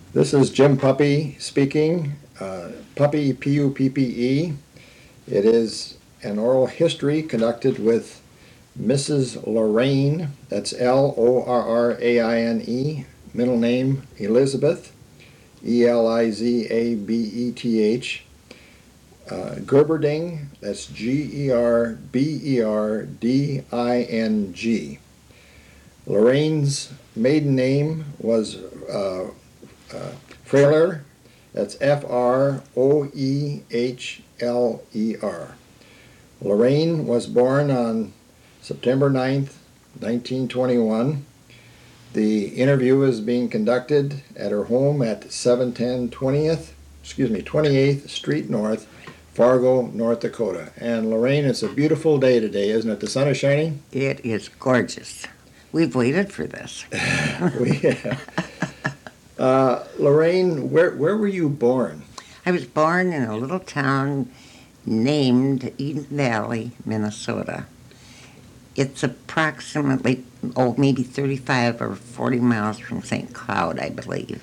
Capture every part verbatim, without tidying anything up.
This is Jim Puppy speaking. Uh, Puppy, P U P P E. It is an oral history conducted with Missus Lorraine, that's L O R R A I N E, middle name Elizabeth, E L I Z A B E T H, uh, Gerberding, that's G E R B E R D I N G. Lorraine's maiden name was uh, uh, Frailer, that's F R O E H L E R. Lorraine was born on September ninth, nineteen twenty-one. The interview is being conducted at her home at seven ten twentieth, excuse me, twenty-eighth Street North, Fargo, North Dakota. And Lorraine, it's a beautiful day today, isn't it? The sun is shining? It is gorgeous. We've waited for this. we, uh, Lorraine, where, where were you born? I was born in a little town named Eden Valley, Minnesota. It's approximately, oh, maybe thirty-five or forty miles from Saint Cloud, I believe.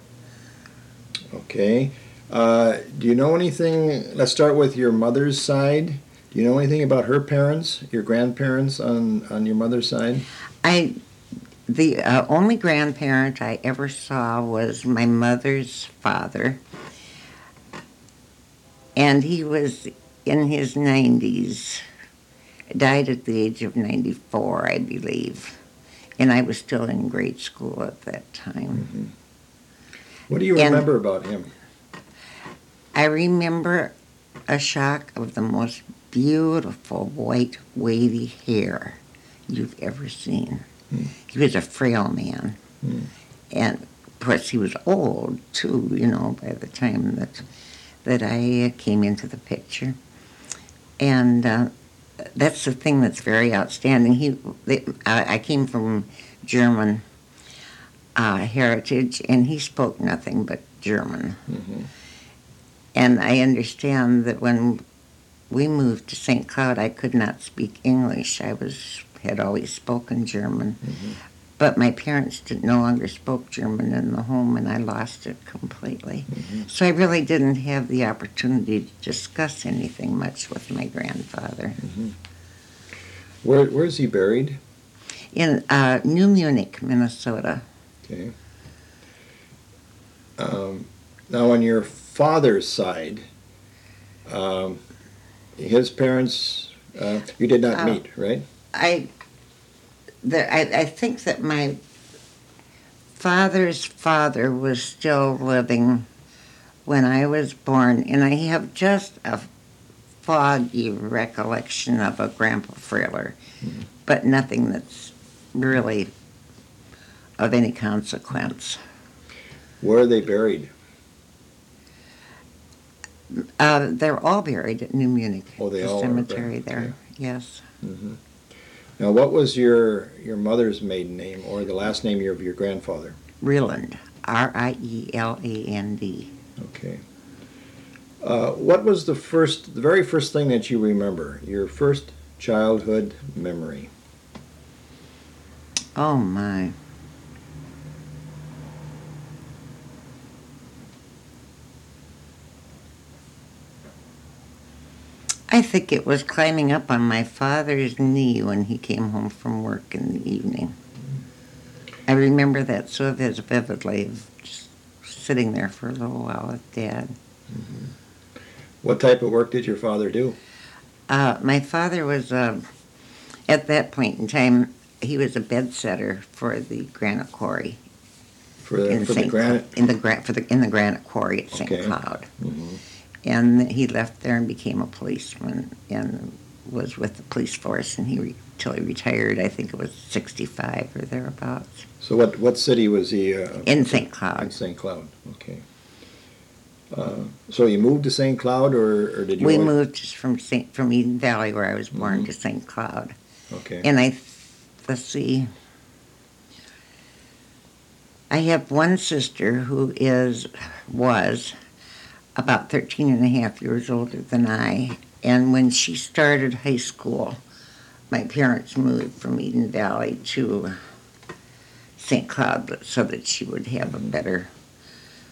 Okay. Uh, do you know anything? Let's start with your mother's side. Do you know anything about her parents, your grandparents on, on your mother's side? I, the uh, only grandparent I ever saw was my mother's father, and he was in his nineties. Died at the age of ninety-four, I believe, and I was still in grade school at that time. Mm-hmm. What do you and remember about him? I remember a shock of the most beautiful white wavy hair you've ever seen. Hmm. He was a frail man, Hmm. and of course he was old too, you know, by the time that that I came into the picture. And uh, that's the thing that's very outstanding. He, they, I, I came from German uh, heritage, and he spoke nothing but German. Mm-hmm. And I understand that when we moved to Saint Cloud, I could not speak English. I was had always spoken German. Mm-hmm. But my parents did, no longer spoke German in the home, and I lost it completely. Mm-hmm. So I really didn't have the opportunity to discuss anything much with my grandfather. Mm-hmm. Where Where's he buried? In uh, New Munich, Minnesota. Okay. Um, now, on your father's side, um, his parents, uh, you did not Uh, meet, right? I, the, I, I think that my father's father was still living when I was born, and I have just a foggy recollection of a Grandpa Frailer, Mm-hmm. but nothing that's really of any consequence. Where are they buried? Uh, they're all buried at New Munich, Oh, they the all are cemetery buried, there. okay. Yes. Mm-hmm. Now, what was your your mother's maiden name, or the last name of your grandfather? Rieland, R I E L A N D. Okay. Uh, what was the first, the very first thing that you remember? Your first childhood memory? Oh my. I think it was climbing up on my father's knee when he came home from work in the evening. I remember that so vividly, of just sitting there for a little while with Dad. Mm-hmm. What type of work did your father do? Uh, my father was, uh, at that point in time, he was a bed setter for the granite quarry. For the, for the Saint granite? Cl- in the gra- for the in the granite quarry at Saint Okay. Cloud. Mm-hmm. And he left there and became a policeman and was with the police force, and he re- till he retired. I think it was sixty-five or thereabouts. So what, what city was he? Uh, In Saint Cloud. In Saint Cloud, okay. Uh, so you moved to Saint Cloud, or, or did you? We always... moved just from Saint from Eden Valley, where I was born, mm-hmm. to Saint Cloud. Okay. And I, let's see, I have one sister who is, was, about thirteen and a half years older than I, and when she started high school, my parents moved from Eden Valley to Saint Cloud so that she would have a better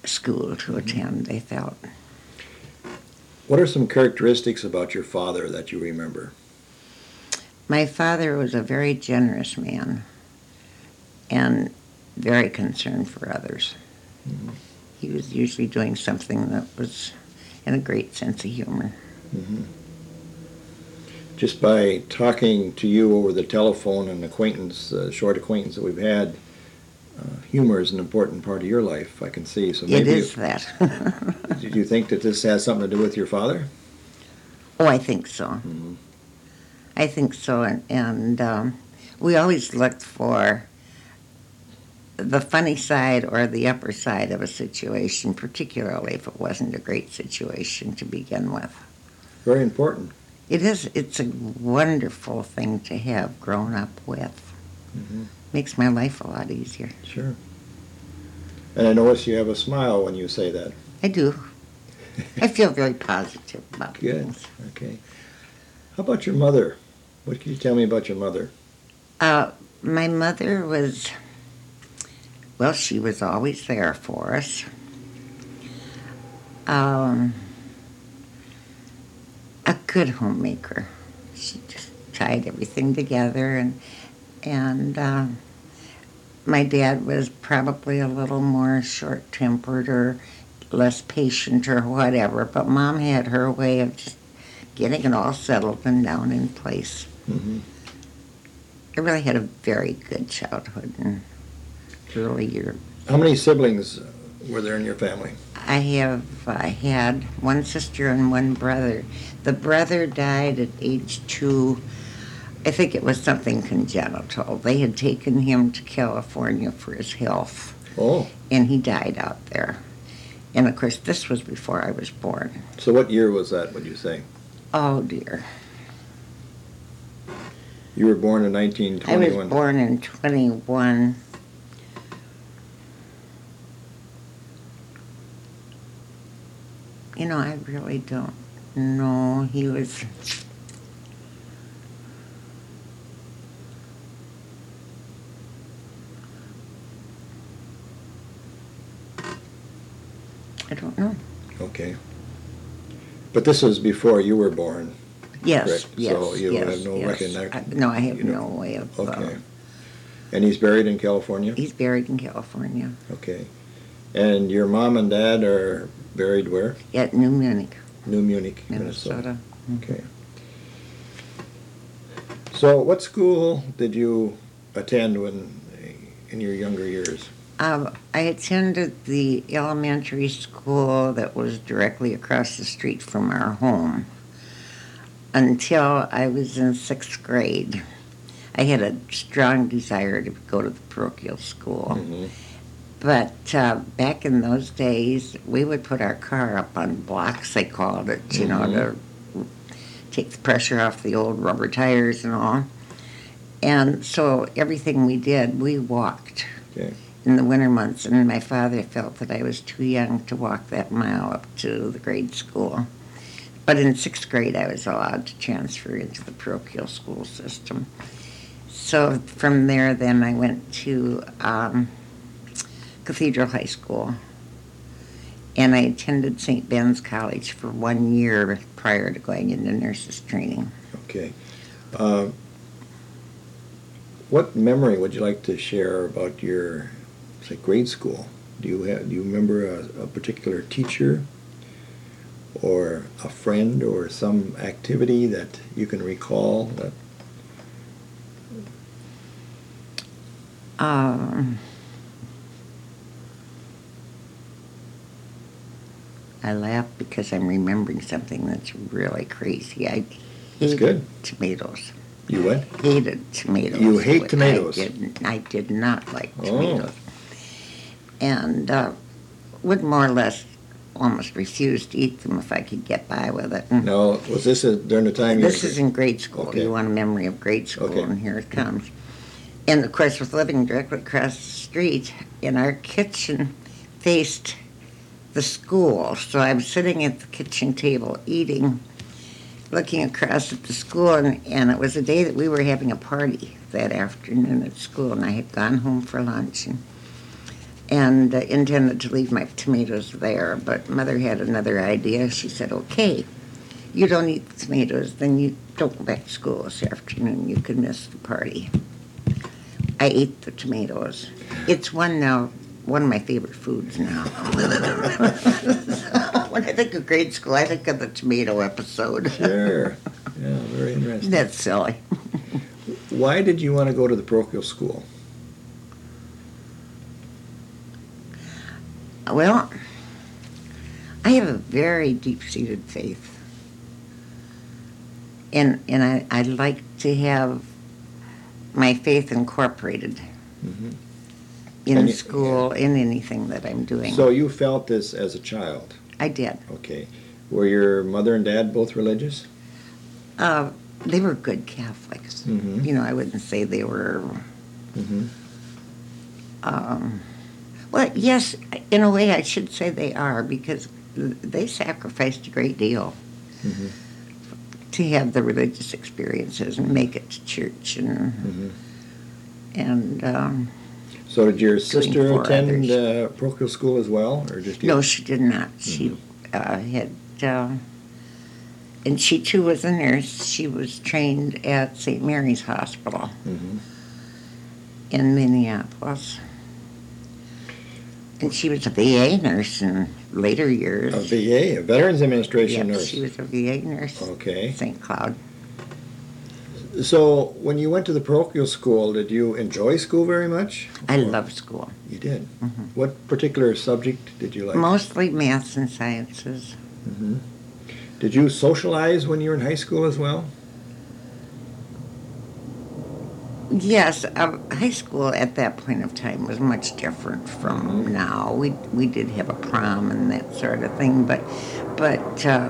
school to attend, they felt. What are some characteristics about your father that you remember? My father was a very generous man and very concerned for others. Mm-hmm. He was usually doing something that was in a great sense of humor. Mm-hmm. Just by talking to you over the telephone and acquaintance, uh, short acquaintance that we've had, uh, humor is an important part of your life, I can see. So It maybe is you, that. did you think that this has something to do with your father? Oh, I think so. Mm-hmm. I think so, and, and um, we always looked for the funny side or the upper side of a situation, particularly if it wasn't a great situation to begin with. Very important. It is, it's a wonderful thing to have grown up with. Mm-hmm. Makes my life a lot easier. Sure. And I notice you have a smile when you say that. I do. I feel very positive about Good. things. Okay. How about your mother? What can you tell me about your mother? Uh, my mother was, well, she was always there for us. Um, a good homemaker. She just tied everything together, and and uh, my dad was probably a little more short-tempered or less patient or whatever, but Mom had her way of just getting it all settled and down in place. Mm-hmm. I really had a very good childhood and early years. How many siblings were there in your family? I have I had one sister and one brother. The brother died at age two. I think it was something congenital. They had taken him to California for his health, Oh, and he died out there. And of course, this was before I was born. so what year was that, would you say? Oh dear. You were born in nineteen I was twenty-one. born in twenty-one. You know, I really don't know. He was. I don't know. Okay. But this was before you were born. Yes, Correct. yes, So you yes, have no yes. recollection- I- No, I have you don't- no way of. uh, Okay. And he's buried in California? He's buried in California Okay. And your mom and dad are buried where? at New Munich, New Munich, Minnesota. Minnesota. Okay. So what school did you attend when, in your younger years? Um, I attended the elementary school that was directly across the street from our home until I was in sixth grade. I had a strong desire to go to the parochial school. Mhm. But uh, back in those days, we would put our car up on blocks, they called it, you know, to take the pressure off the old rubber tires and all. And so everything we did, we walked Okay. in the winter months. And my father felt that I was too young to walk that mile up to the grade school. But in sixth grade, I was allowed to transfer into the parochial school system. So from there, then I went to um, Cathedral High School, and I attended Saint Ben's College for one year prior to going into nurses training. Okay. Uh, what memory would you like to share about your, say, grade school? Do you have, do you remember a, a particular teacher or a friend or some activity that you can recall that? Um, I laugh because I'm remembering something that's really crazy. I That's hated good. tomatoes. You what? Hated tomatoes. You hate I tomatoes? did, I did not like Oh. tomatoes. And uh, would more or less almost refuse to eat them if I could get by with it. And No, was this a, during the time you? this is in grade school. Okay. You want a memory of grade school, Okay. and here it comes. And of course, with living directly across the street, and our kitchen faced the school. So I'm sitting at the kitchen table eating, looking across at the school, and, and it was a day that we were having a party that afternoon at school, and I had gone home for lunch. And and uh, intended to leave my tomatoes there, but Mother had another idea. She said, okay, you don't eat the tomatoes, then you don't go back to school this afternoon. You could miss the party. I ate the tomatoes. It's one now, one of my favorite foods now. When I think of grade school, I think of the tomato episode. Sure. Yeah, very interesting. That's silly. Why did you want to go to the parochial school? Well, I have a very deep-seated faith. And and I, I like to have my faith incorporated Mm-hmm. in And you- school, in anything that I'm doing. So you felt this as a child. I did. Okay. Were your mother and dad both religious? Uh, they were good Catholics. Mm-hmm. You know, I wouldn't say they were, Mm-hmm. um, well, yes, in a way I should say they are, because they sacrificed a great deal Mm-hmm. to have the religious experiences and make it to church and, Mm-hmm. and um, So did your sister for attend others. uh, parochial school as well, or just you? no, she did not. She uh, had, uh, and she too was a nurse. She was trained at Saint Mary's Hospital Mm-hmm. in Minneapolis. And she was a V A nurse in later years. A V A, a Veterans Administration Yes, nurse. she was a V A nurse. Okay. Saint Cloud. So when you went to the parochial school, did you enjoy school very much? I Or- love school. You did. Mhm. What particular subject did you like? Mostly maths and sciences. hmm Did you socialize when you were in high school as well? Yes, uh, high school at that point of time was much different from Mhm. now. We we did have a prom and that sort of thing, but but uh,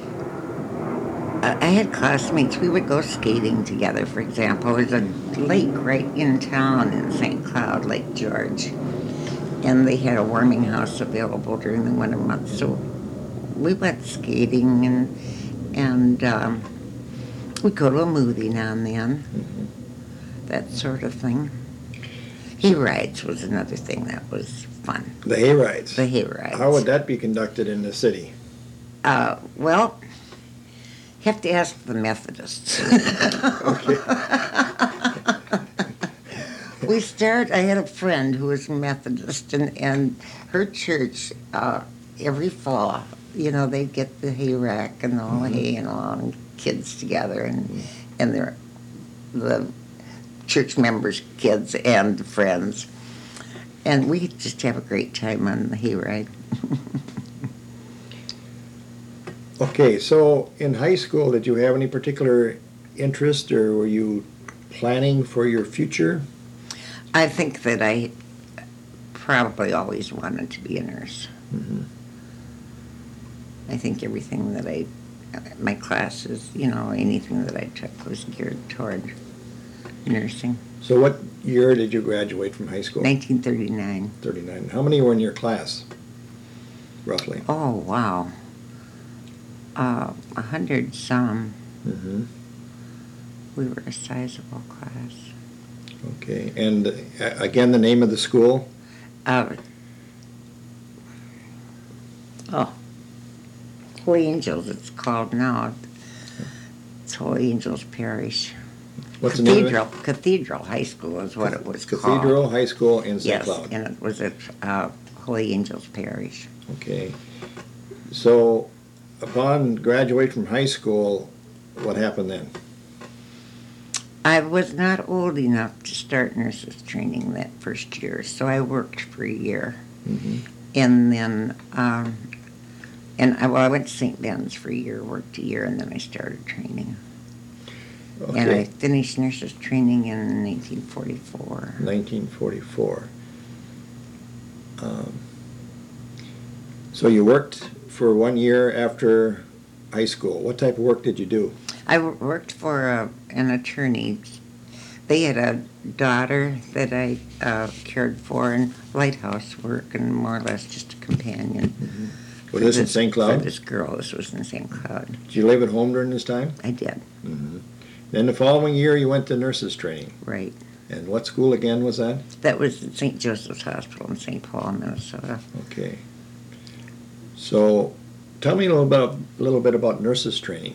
I I had classmates. We would go skating together. For example, there's a lake right in town in Saint Cloud, Lake George, and they had a warming house available during the winter months. So we went skating and and um, we'd go to a movie now and then. Mhm. That sort of thing. Hay rides was another thing that was fun. The hay rides. The hay rides. How would that be conducted in the city? Uh, well, you have to ask the Methodists. Okay. We started, I had a friend who was a Methodist, and, and her church, uh, every fall, you know, they'd get the hay rack and all the hay and all, and kids together, and, and they're, the church members' kids and friends. And we just have a great time on the hayride. Okay, so in high school, did you have any particular interest, or were you planning for your future? I think that I probably always wanted to be a nurse. Mhm. I think everything that I, my classes, you know, anything that I took was geared toward nursing. So what year did you graduate from high school? nineteen thirty-nine. thirty-nine. How many were in your class, roughly? Oh, wow. Uh, a hundred some. Mm-hmm. We were a sizable class. Okay, and uh, again, the name of the school? Uh, oh, Holy Angels, it's called now. It's Holy Angels Parish. What's the name of it? Cathedral, Cathedral High School is what it was called. Cathedral High School in Saint Yes, Cloud. and it was at uh, Holy Angels Parish. Okay. So upon graduate from high school, what happened then? I was not old enough to start nurses training that first year, so I worked for a year. Mm-hmm. And then, um, and I, well, I went to Saint Ben's for a year, worked a year, and then I started training. And I Okay, finished nurses training in nineteen forty-four. nineteen forty-four. Um, So you worked for one year after high school. What type of work did you do? I w- worked for a, an attorney. They had a daughter that I uh, cared for in lighthouse work, and more or less just a companion. Was for this in Saint For Cloud? this girl, this was in Saint Cloud. Did you live at home during this time? I did, Mm-hmm. Then the following year, you went to nurses training. right. And what school again was that? That was at Saint Joseph's Hospital in Saint Paul, Minnesota. Okay. So, tell me a little bit, a little bit about nurses training.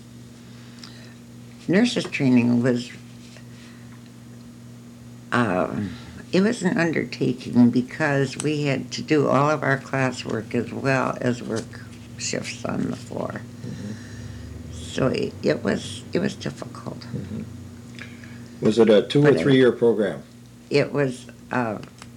Nurses training was, um, it was an undertaking because we had to do all of our classwork as well as work shifts on the floor. Mm-hmm. So it, it was it was difficult. Mm-hmm. Was it a two But or three year program? It was. Uh,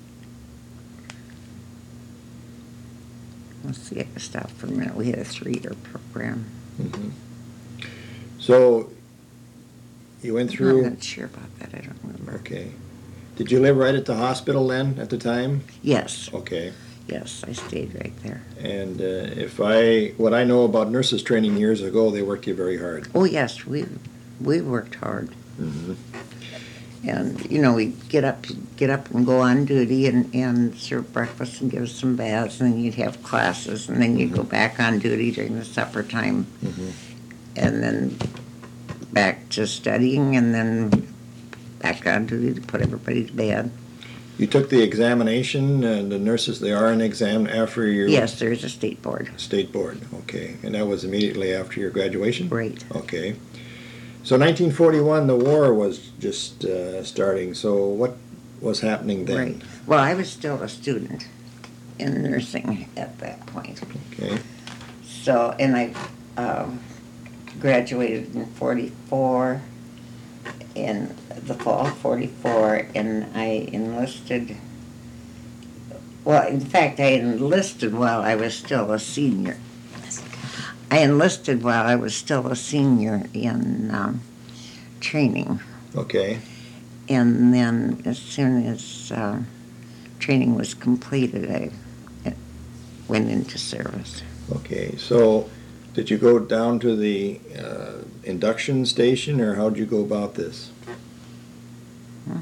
let's see. I can stop for a minute. We had a three-year program. Mm-hmm. So you went through. I'm not sure about that. I don't remember. Okay. Did you live right at the hospital then at the time? Yes. Okay. Yes, I stayed right there. And uh, if I, what I know about nurses training years ago, they worked you very hard. Oh yes, we we worked hard. Mm-hmm. And you know, we'd get up, get up and go on duty and, and serve breakfast and give us some baths, and then you'd have classes, and then you'd Mm-hmm. go back on duty during the supper time, Mm-hmm. and then back to studying, and then back on duty to put everybody to bed. You took the examination, and the nurses, they are an exam after your Yes, there's a state board. state board. Okay. And that was immediately after your graduation? Right. Okay. So nineteen forty-one, the war was just uh, starting. So what was happening then? Right. Well, I was still a student in nursing at that point. Okay. So, and I um, graduated in forty-four, in the fall of forty-four, and I enlisted, well, in fact, I enlisted while I was still a senior. I enlisted while I was still a senior in um, training. Okay. And then as soon as uh, training was completed, I went into service. Okay. So did you go down to the uh, induction station, or how'd you go about this? Hmm.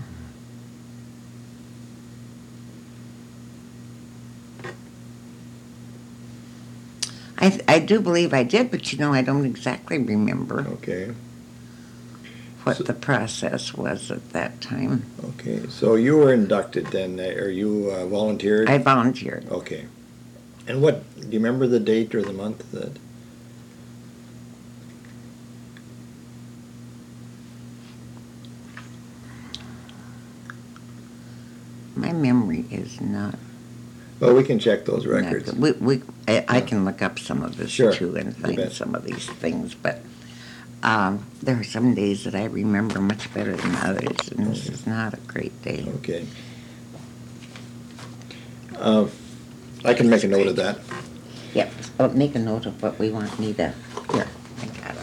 I, I do believe I did, but you know, I don't exactly remember Okay. what So- the process was at that time. Okay. So you were inducted then, uh, or you uh, volunteered? I volunteered. Okay. And what, do you remember the date or the month that? My memory is not. Well, we can check those not records. good. We, we, I, I Yeah. can look up some of this Sure, too and you find bet. some of these things, but um, there are some days that I remember much better than others, and this is not a great day. Okay. Uh, I can make a note of that. Yep. Oh, make a note of what we want me to. Here, I got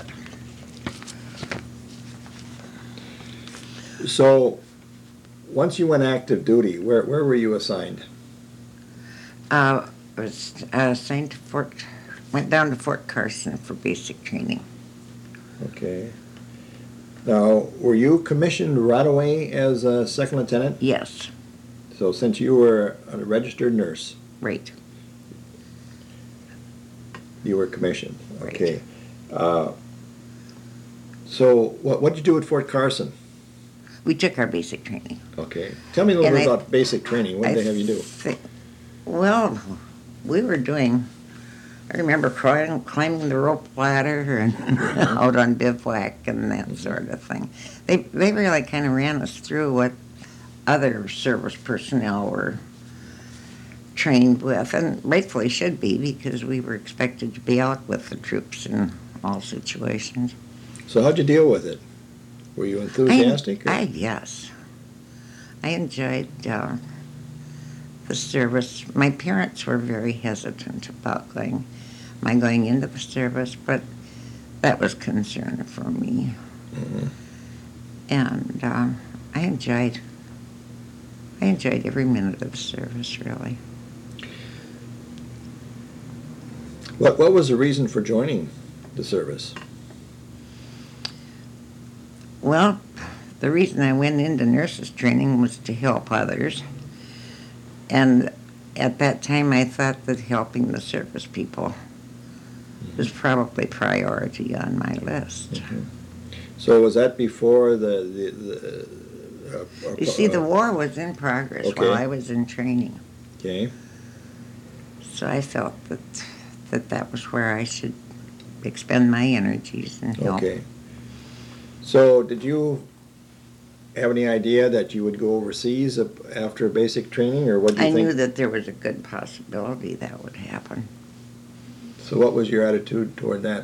it. So, once you went active duty, where, where were you assigned? Uh, I was uh, assigned to Fort. Went down to Fort Carson for basic training. Okay. Now, were you commissioned right away as a second lieutenant? Yes. So, since you were a registered nurse, Right. you were commissioned. Right. Okay. Uh, so, what what did you do at Fort Carson? We took our basic training. Okay. Tell me a little And bit I- about basic training. What did I they have you do? thi- well, we were doing. I remember climbing, climbing the rope ladder and out on bivouac and that sort of thing. They they really kind of ran us through what other service personnel were trained with, and rightfully should be, because we were expected to be out with the troops in all situations. So, how'd you deal with it? Were you enthusiastic? or- I, I yes, I enjoyed uh, the service. My parents were very hesitant about going, my going into the service, but that was concern for me, Mhm. and uh, I enjoyed. I enjoyed every minute of the service, really. What What was the reason for joining the service? Well, the reason I went into nurses training was to help others. And at that time, I thought that helping the service people was probably priority on my list. So was that before the, the, the uh, You see, the uh, war was in progress while Okay. I was in training. Okay. So I felt that that, that was where I should expend my energies and help. Okay. So did you have any idea that you would go overseas ap- after basic training, or what do you I think? knew that there was a good possibility that would happen. So what was your attitude toward that?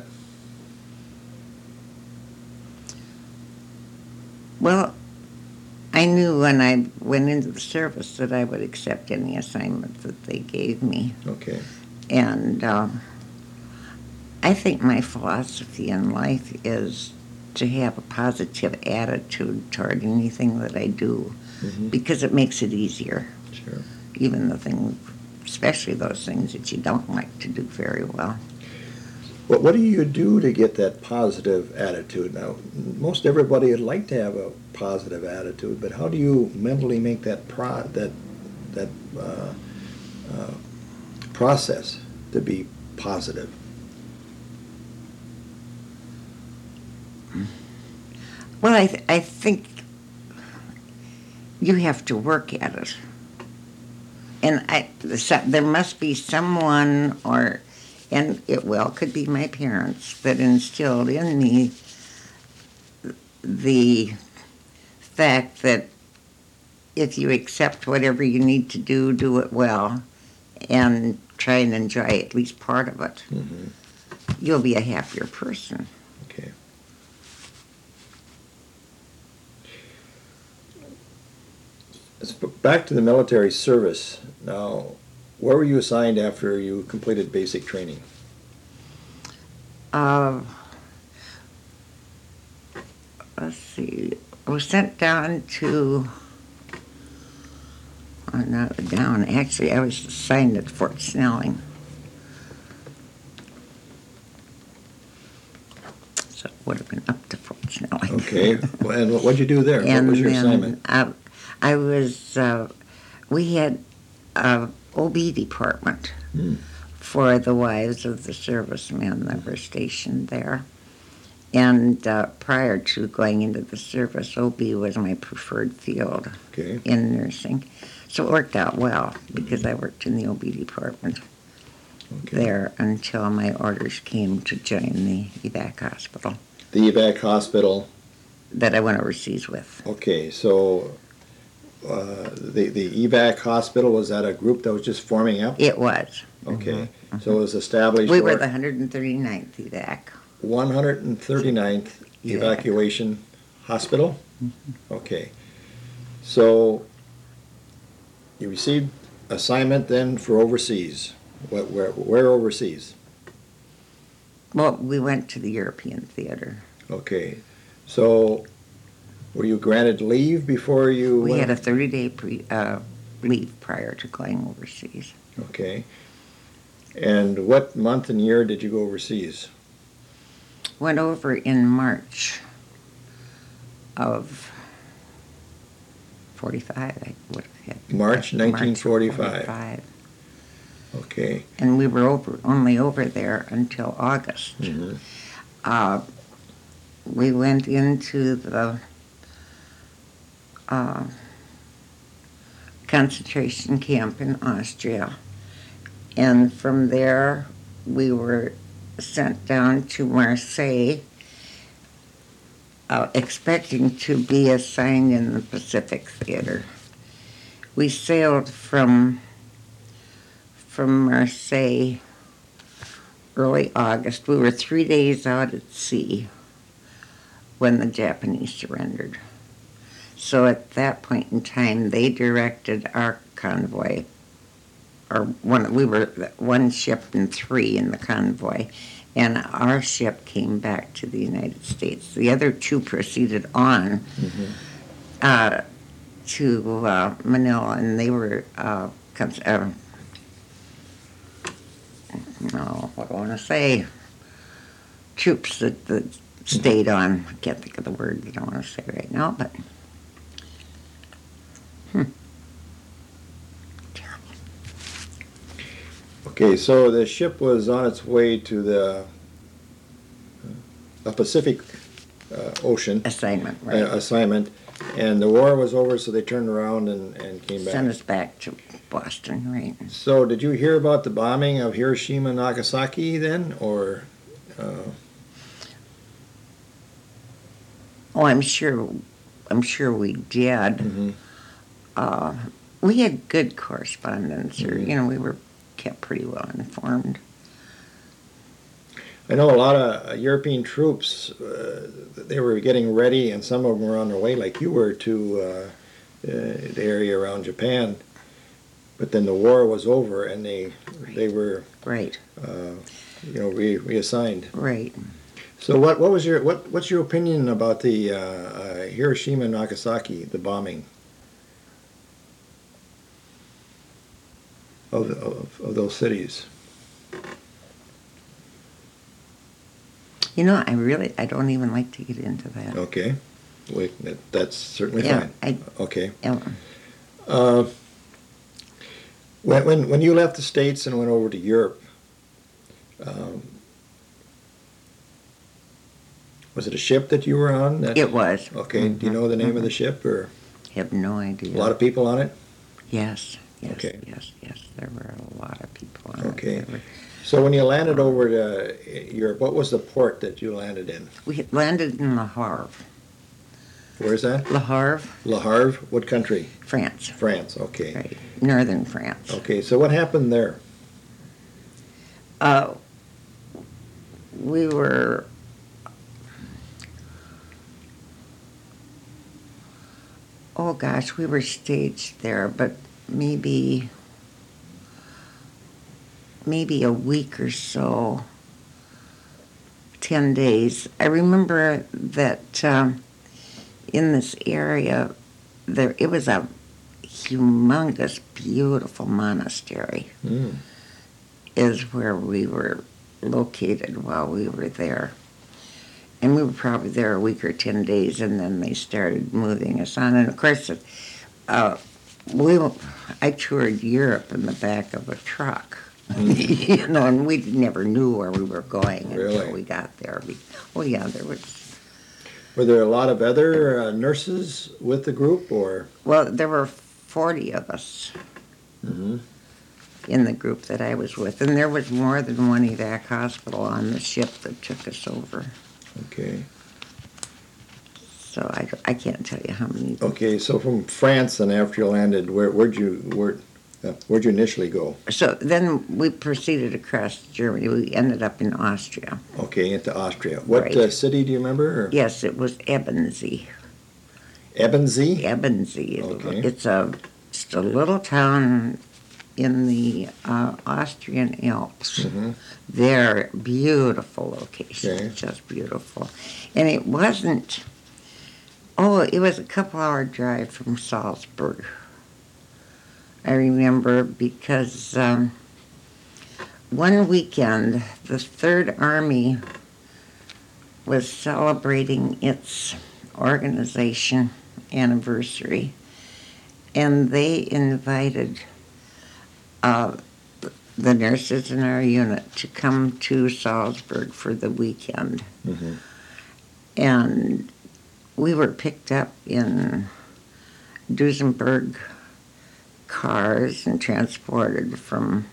Well, I knew when I went into the service that I would accept any assignment that they gave me. Okay. And um, I think my philosophy in life is to have a positive attitude toward anything that I do Mhm. because it makes it easier. Sure. Even the thing, especially those things that you don't like to do very well. What, what do you do to get that positive attitude? Now, most everybody would like to have a positive attitude, but how do you mentally make that pro that that uh, uh, process to be positive? Well, I, th- I think you have to work at it. And I, so, there must be someone, or, and it well could be my parents, that instilled in me the fact that if you accept whatever you need to do, do it well, and try and enjoy at least part of it, Mm-hmm. you'll be a happier person. Okay. Let's go back to the military service. Now, where were you assigned after you completed basic training? Uh, let's see, I was sent down to, oh, not down, actually, I was assigned at Fort Snelling. So it would have been up to Fort Snelling. Okay. Well, and what'd you do there? What And was your then assignment? I, I was, uh, we had a O B department Hmm. for the wives of the servicemen that were stationed there. And uh, prior to going into the service, O B was my preferred field Okay. in nursing. So it worked out well because I worked in the O B department Okay. there until my orders came to join the evac hospital The evac hospital. that I went overseas with. Okay, so uh, the the evac hospital, was that a group that was just forming up? It was. Okay, Mhm, so it was established. We were for the one hundred thirty-ninth evac. one hundred thirty-ninth Evac. Evacuation Hospital? Okay. So you received assignment then for overseas. Where, where, where overseas? Well, we went to the European theater. Okay. So were you granted leave before you We went? had a thirty-day pre, uh, leave prior to going overseas. Okay. And what month and year did you go overseas? Went over in March of forty-five. I would have had. March nineteen forty-five. forty-five. Okay. And we were over only over there until August. Mhm. Uh, we went into the uh, concentration camp in Austria, and from there we were sent down to Marseille, uh, expecting to be assigned in the Pacific Theater. We sailed from from Marseille early August. We were three days out at sea when the Japanese surrendered. So at that point in time, they directed our convoy, or one, we were one ship and three in the convoy, and our ship came back to the United States. The other two proceeded on Mhm. uh, to uh, Manila, and they were, uh, cons- uh, no, what do I want to say? Troops that, that stayed on. I can't think of the word that I want to say right now, but. Hmm. Terrible. Okay, so the ship was on its way to the uh, Pacific uh, Ocean Assignment, uh, right? assignment. And the war was over, so they turned around and, and came back. Sent us back to Boston, right? So did you hear about the bombing of Hiroshima and Nagasaki then, or? Uh, Oh, I'm sure. I'm sure we did. mhm. Uh, we had good correspondence, or Mhm. you know, we were kept pretty well informed. I know a lot of uh, European troops, uh, they were getting ready, and some of them were on their way, like you were, to uh, uh, the area around Japan. But then the war was over, and they they were, Right, uh, you know, re- reassigned. right. So what what was your what what's your opinion about the uh, uh, Hiroshima and Nagasaki, the bombing of, of of those cities? You know, I really, I don't even like to get into that. Okay, Wait, that, that's certainly Yeah, fine. I, Okay. yeah, Uh, when when when you left the States and went over to Europe, um, was it a ship that you were on? That, it was. okay. Do you know the name of the ship, or Have no idea. a lot of people on it? Yes, yes, Okay. yes, yes. There were a lot of people on Okay. it. There were- So when you landed over to Europe, what was the port that you landed in? We had landed in Le Havre. Where's that? Le Havre, Le Havre. What country? France. France. Okay. Right, northern France. Okay. So what happened there? Uh, we were oh gosh, we were staged there, but maybe maybe a week or so, ten days. I remember that um, in this area, there it was a humongous, beautiful monastery. Mm. Is where we were located while we were there. And we were probably there a week or ten days, and then they started moving us on. And of course, uh, we I toured Europe in the back of a truck, Mm. you know, and we never knew where we were going Really? until we got there. We, oh yeah, there was. Were there a lot of other uh, nurses with the group, or? Well, there were forty of us Mm-hmm. in the group that I was with, and there was more than one evac hospital on the ship that took us over. Okay. So I, I can't tell you how many. Okay. So from France, and after you landed, where where'd you where uh, where'd you initially go? So then we proceeded across Germany. We ended up in Austria. Okay, into Austria. What Right. uh, city do you remember? Or? Yes, it was Ebensee. Ebensee. Ebensee. Okay. It's a just a little town in the uh, Austrian Alps. Mm-hmm. They're beautiful location, Okay. just beautiful. And it wasn't. Oh, it was a couple hour drive from Salzburg. I remember because um, one weekend the Third Army was celebrating its organization anniversary, and they invited uh, the nurses in our unit to come to Salzburg for the weekend. Mm-hmm. And we were picked up in Duesenberg cars and transported from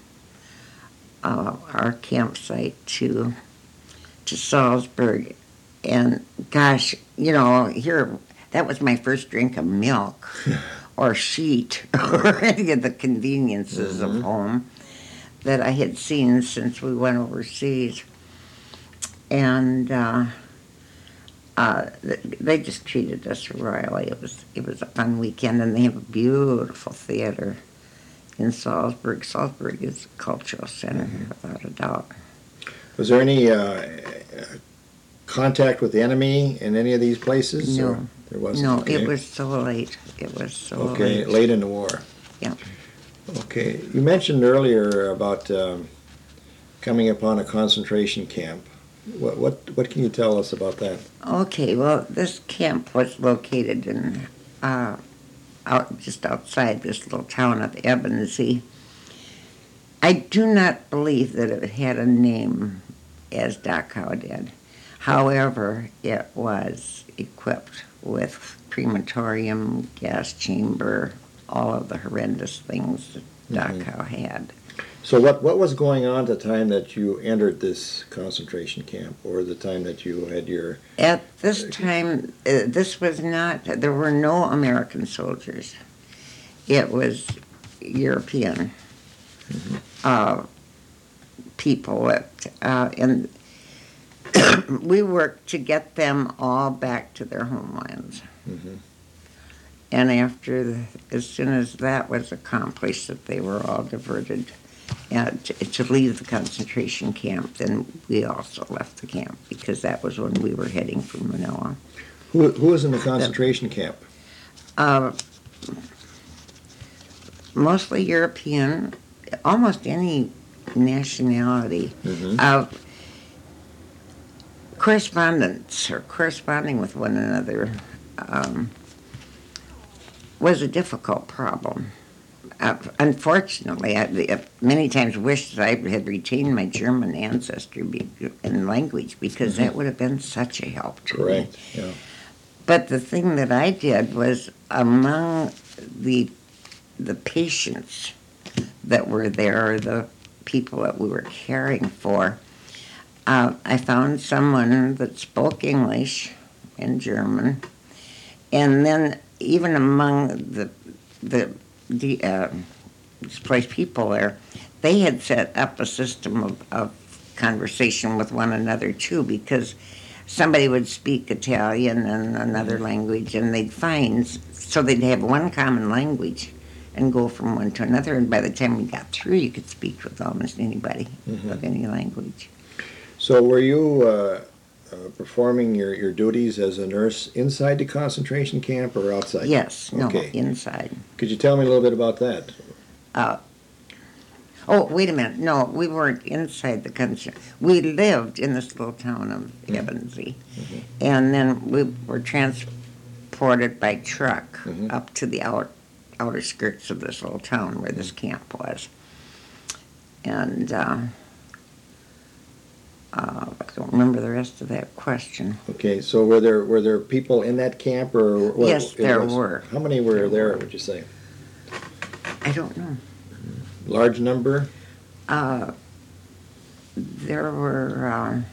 uh, our campsite to to Salzburg. And gosh, you know, here, that was my first drink of milk or sheet or any of the conveniences Mhm. of home that I had seen since we went overseas. And uh, uh, th- they just treated us royally. It was it was a fun weekend, and they have a beautiful theater in Salzburg. Salzburg is a cultural center, without a doubt. Was there any uh, contact with the enemy in any of these places? No. Or there wasn't. No, Okay. it was so late. It was so Okay, late. late in the war. Yeah. Okay, you mentioned earlier about um, coming upon a concentration camp. What what what can you tell us about that? Okay, well, this camp was located in uh, out just outside this little town of Ebensee. I do not believe that it had a name as Dachau did. However, it was equipped with crematorium, gas chamber, all of the horrendous things that Dachau had. So what, what was going on at the time that you entered this concentration camp, or the time that you had your... At this time, uh, this was not, there were no American soldiers. It was European Mhm. uh, people. That, uh, and we worked to get them all back to their homelands. Mhm. And after, the, as soon as that was accomplished, that they were all diverted uh, to, to leave the concentration camp, then we also left the camp, because that was when we were heading for Manila. Who, who was in the concentration camp? Uh, mostly European, almost any nationality. Mhm. Uh, correspondence, or corresponding with one another, um, was a difficult problem. Uh, unfortunately, I uh, many times wished that I had retained my German ancestry be- and language, because that would have been such a help to me. Correct, yeah. But the thing that I did was, among the the patients that were there, the people that we were caring for, uh, I found someone that spoke English and German, and then even among the the, the uh, displaced people there, they had set up a system of, of conversation with one another too, because somebody would speak Italian and another language, and they'd find, so they'd have one common language and go from one to another, and by the time we got through, you could speak with almost anybody Mhm. of any language. So were you uh, uh, performing your, your duties as a nurse inside the concentration camp or outside? Yes, no, Okay. inside. Could you tell me a little bit about that? Uh, oh, wait a minute. No, we weren't inside the country. We lived in this little town of Evansy, Mhm. and then we were transported by truck Mhm. up to the out, outer skirts of this little town where this camp was. And uh, uh, I don't remember the rest of that question. Okay, so were there were there people in that camp, or what Yes, it there was? were. How many were There there, were. would you say? I don't know. Large number? Uh, there were, uh,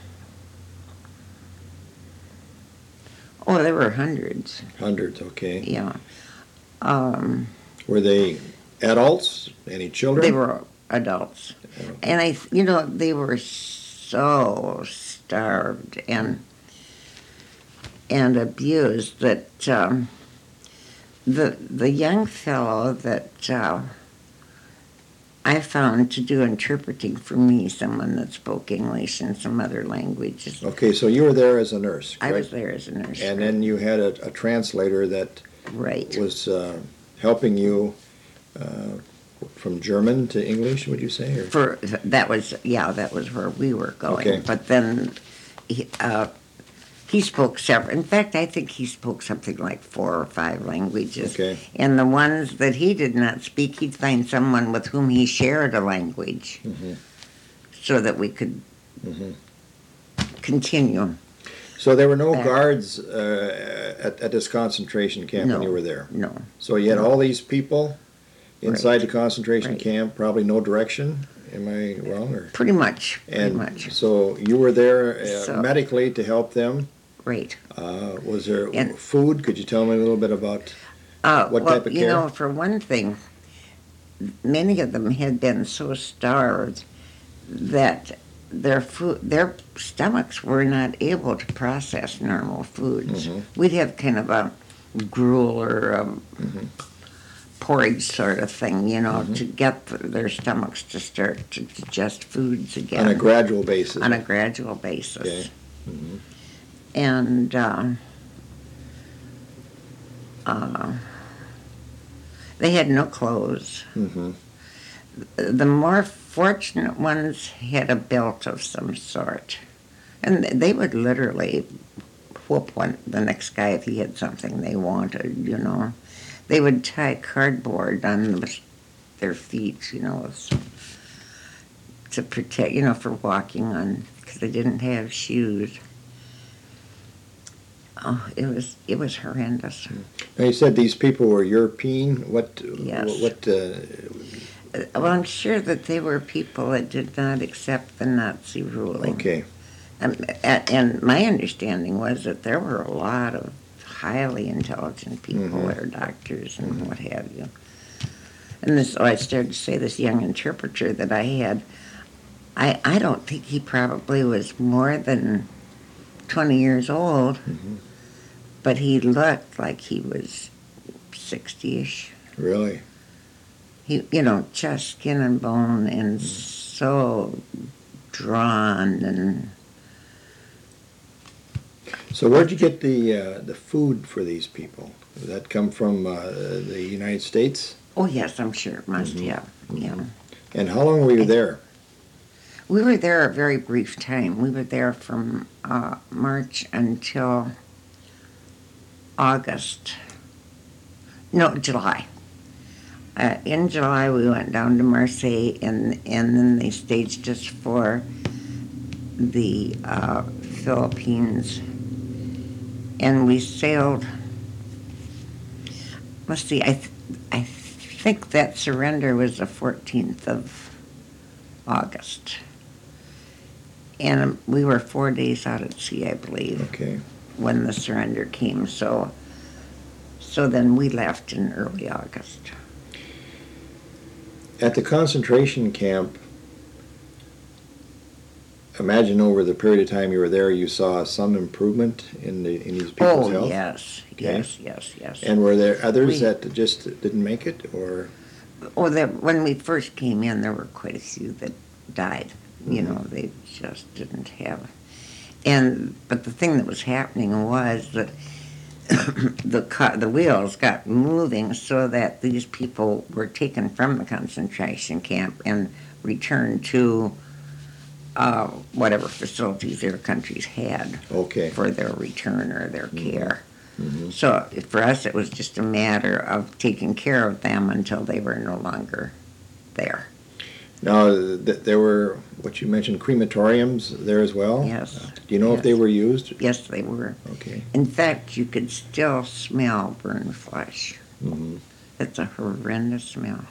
oh, there were hundreds, Hundreds, okay. yeah. Um, Were they adults? Any children? they were adults. Okay. And I, you know, they were so starved and and abused that um, the the young fellow that uh, I found to do interpreting for me, someone that spoke English and some other languages. Okay, so you were there as a nurse, I correct? was there as a nurse. And then you had a, a translator that Right. was uh, helping you uh, from German to English, would you say? Or? For that was yeah, that was where we were going. Okay. But then he, uh, he spoke several. In fact, I think he spoke something like four or five languages. Okay. And the ones that he did not speak, he'd find someone with whom he shared a language, Mhm. so that we could Mhm. continue. So there were no Back. guards uh, at, at this concentration camp when No. you were there? No, So you had No. all these people inside Right. the concentration Right. camp, probably no direction. Am I wrong? Or? pretty much, pretty And much. so you were there uh, So- medically to help them. Right. Uh, was there And- food? Could you tell me a little bit about? Uh, What well, type of you care? know, for one thing, many of them had been so starved that their food, their stomachs were not able to process normal foods. Mhm. We'd have kind of a gruel or a Mhm. porridge sort of thing, you know, Mhm. to get th- their stomachs to start to digest foods again On a gradual basis. on a gradual basis. Okay. Mhm. And uh, uh, they had no clothes. Mhm. The more fortunate ones had a belt of some sort, and they would literally whoop one the next guy if he had something they wanted. You know, they would tie cardboard on the, their feet, you know, so, to protect, you know, for walking on, because they didn't have shoes. Oh, it was it was horrendous. Now you said these people were European. What? Yes. What? Uh, Uh, Well, I'm sure that they were people that did not accept the Nazi ruling. okay. Um, a- and my understanding was that there were a lot of highly intelligent people Mhm. that are doctors and what have you. And this, oh, I started to say, this young interpreter that I had, I, I don't think he probably was more than twenty years old, Mhm. but he looked like he was sixty-ish. Really? He, you know, just skin and bone and so drawn and So where'd you get the uh, the food for these people? Did that come from uh, the United States? oh yes, I'm sure it must Mhm. have. Yeah, And how long were you there? we were there a very brief time. We were there from uh, March until August. No, July. Uh, in July, we went down to Marseille, and and then they staged us for the uh, Philippines, and we sailed. Let's see, I th- I think that surrender was the fourteenth of August, and we were four days out at sea, I believe, Okay. when the surrender came. So, so then we left in early August. At the concentration camp, imagine over the period of time you were there, you saw some improvement in the in these people's Oh health. yes, Okay. yes, yes, yes. And were there others We- that just didn't make it, or? Oh, there, when we first came in, there were quite a few that died. You Mhm. know, they just didn't have. And but the thing that was happening was that the car, the wheels got moving so that these people were taken from the concentration camp and returned to uh, whatever facilities their countries had Okay. for their return or their care. Mhm. So for us, it was just a matter of taking care of them until they were no longer there. Now, th- there were, what you mentioned, crematoriums there as well? Yes. Do you know if they Yes. were used? Yes, they were. Okay. In fact, you could still smell burned flesh. Hmm. It's a horrendous smell.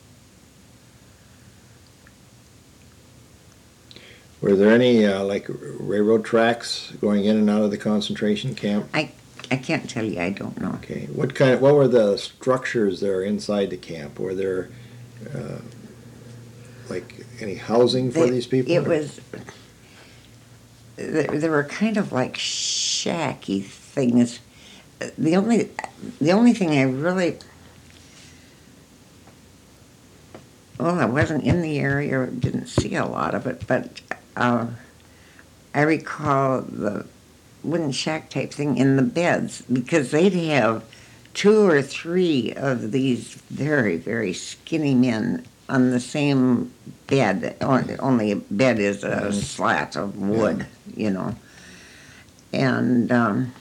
Were there any, uh, like, railroad tracks going in and out of the concentration camp? I can't tell you, I don't know. Okay. What kind, what were the structures there inside the camp? Were there, uh, like, any housing for They- these people? It or- was, there, there were kind of like shacky things. The only, the only thing I really, well, I wasn't in the area, or didn't see a lot of it, but uh, I recall the wooden shack type thing in the beds, because they'd have two or three of these very, very skinny men on the same bed. on- Only a bed is a Mhm. slat of wood, you know. And um,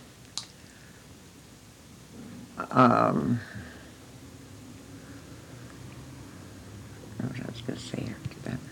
um, what was I was going to say after that?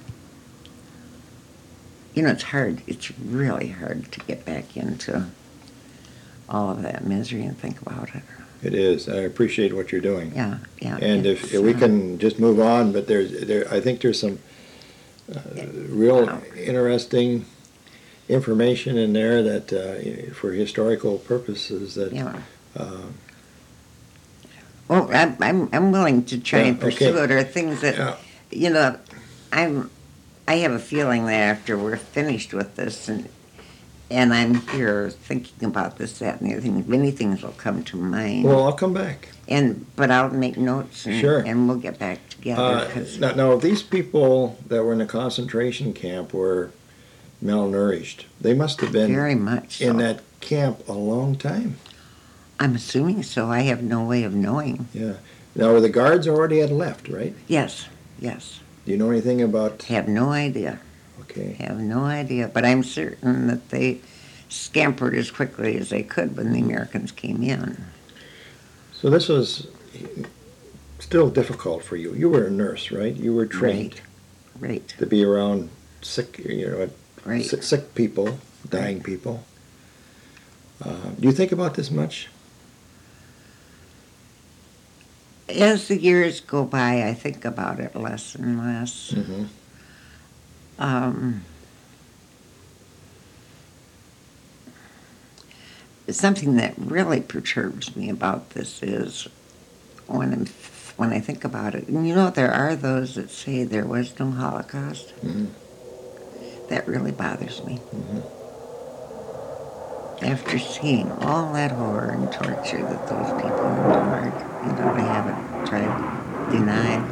You know, it's hard. It's really hard to get back into all of that misery and think about it. It is. I appreciate what you're doing. Yeah, yeah. And if, it's, if we uh, can just move on, but there's, there, I think there's some uh, real Wow. interesting information in there that, uh, for historical purposes, that, Yeah. uh, Well, I'm, I'm, I'm willing to try Yeah, and pursue okay. it, or things that, yeah, you know, I'm, I have a feeling that after we're finished with this and, and I'm here thinking about this, that, and the other thing, many things will come to mind. well, I'll come back. And, but I'll make notes and, Sure. and we'll get back together, Uh, 'cause- now, now, these people that were in the concentration camp were malnourished. They must have been very much so. in that camp a long time. I'm assuming so. I have no way of knowing. Now, the guards already had left, right? Yes, yes. Do you know anything about? Have no idea. Okay. Have no idea. But I'm certain that they scampered as quickly as they could when the Americans came in. So this was still difficult for you. You were a nurse, right? You were trained Right, to be around sick, you know, right. sick, sick people, dying people. Uh, do you think about this much? As the years go by, I think about it less and less. Mm-hmm. Um, something that really perturbs me about this is when I'm, when I think about it. And you know, there are those that say there was no Holocaust. Mm-hmm. That really bothers me. Mm-hmm. After seeing all that horror and torture that those people endured, you know, they haven't tried to deny.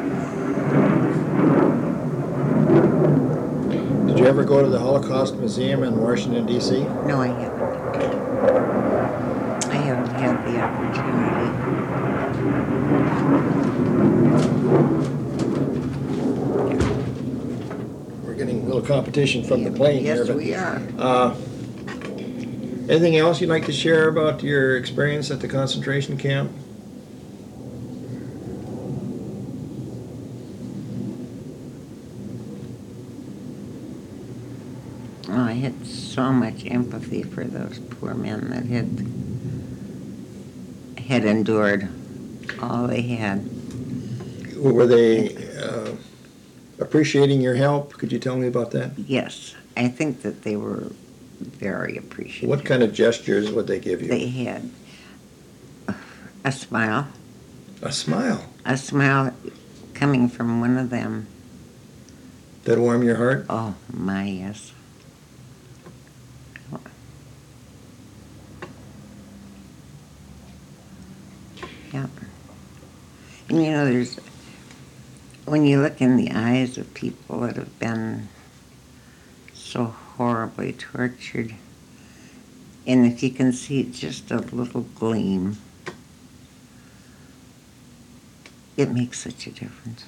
Did you ever go to the Holocaust Museum in Washington, D C? No, I haven't. I haven't had the opportunity. We're getting a little competition from the Yeah, plane yes, here. But, we are. uh, anything else you'd like to share about your experience at the concentration camp? Oh, I had so much empathy for those poor men that had had endured all they had. Were they uh, appreciating your help? Could you tell me about that? Yes, I think that they were very appreciative. What kind of gestures would they give you? They had a smile, A smile. a smile coming from one of them. That warm your heart? Oh, my, yes. Yeah. And you know, there's, when you look in the eyes of people that have been so horribly tortured, and if you can see just a little gleam, it makes such a difference.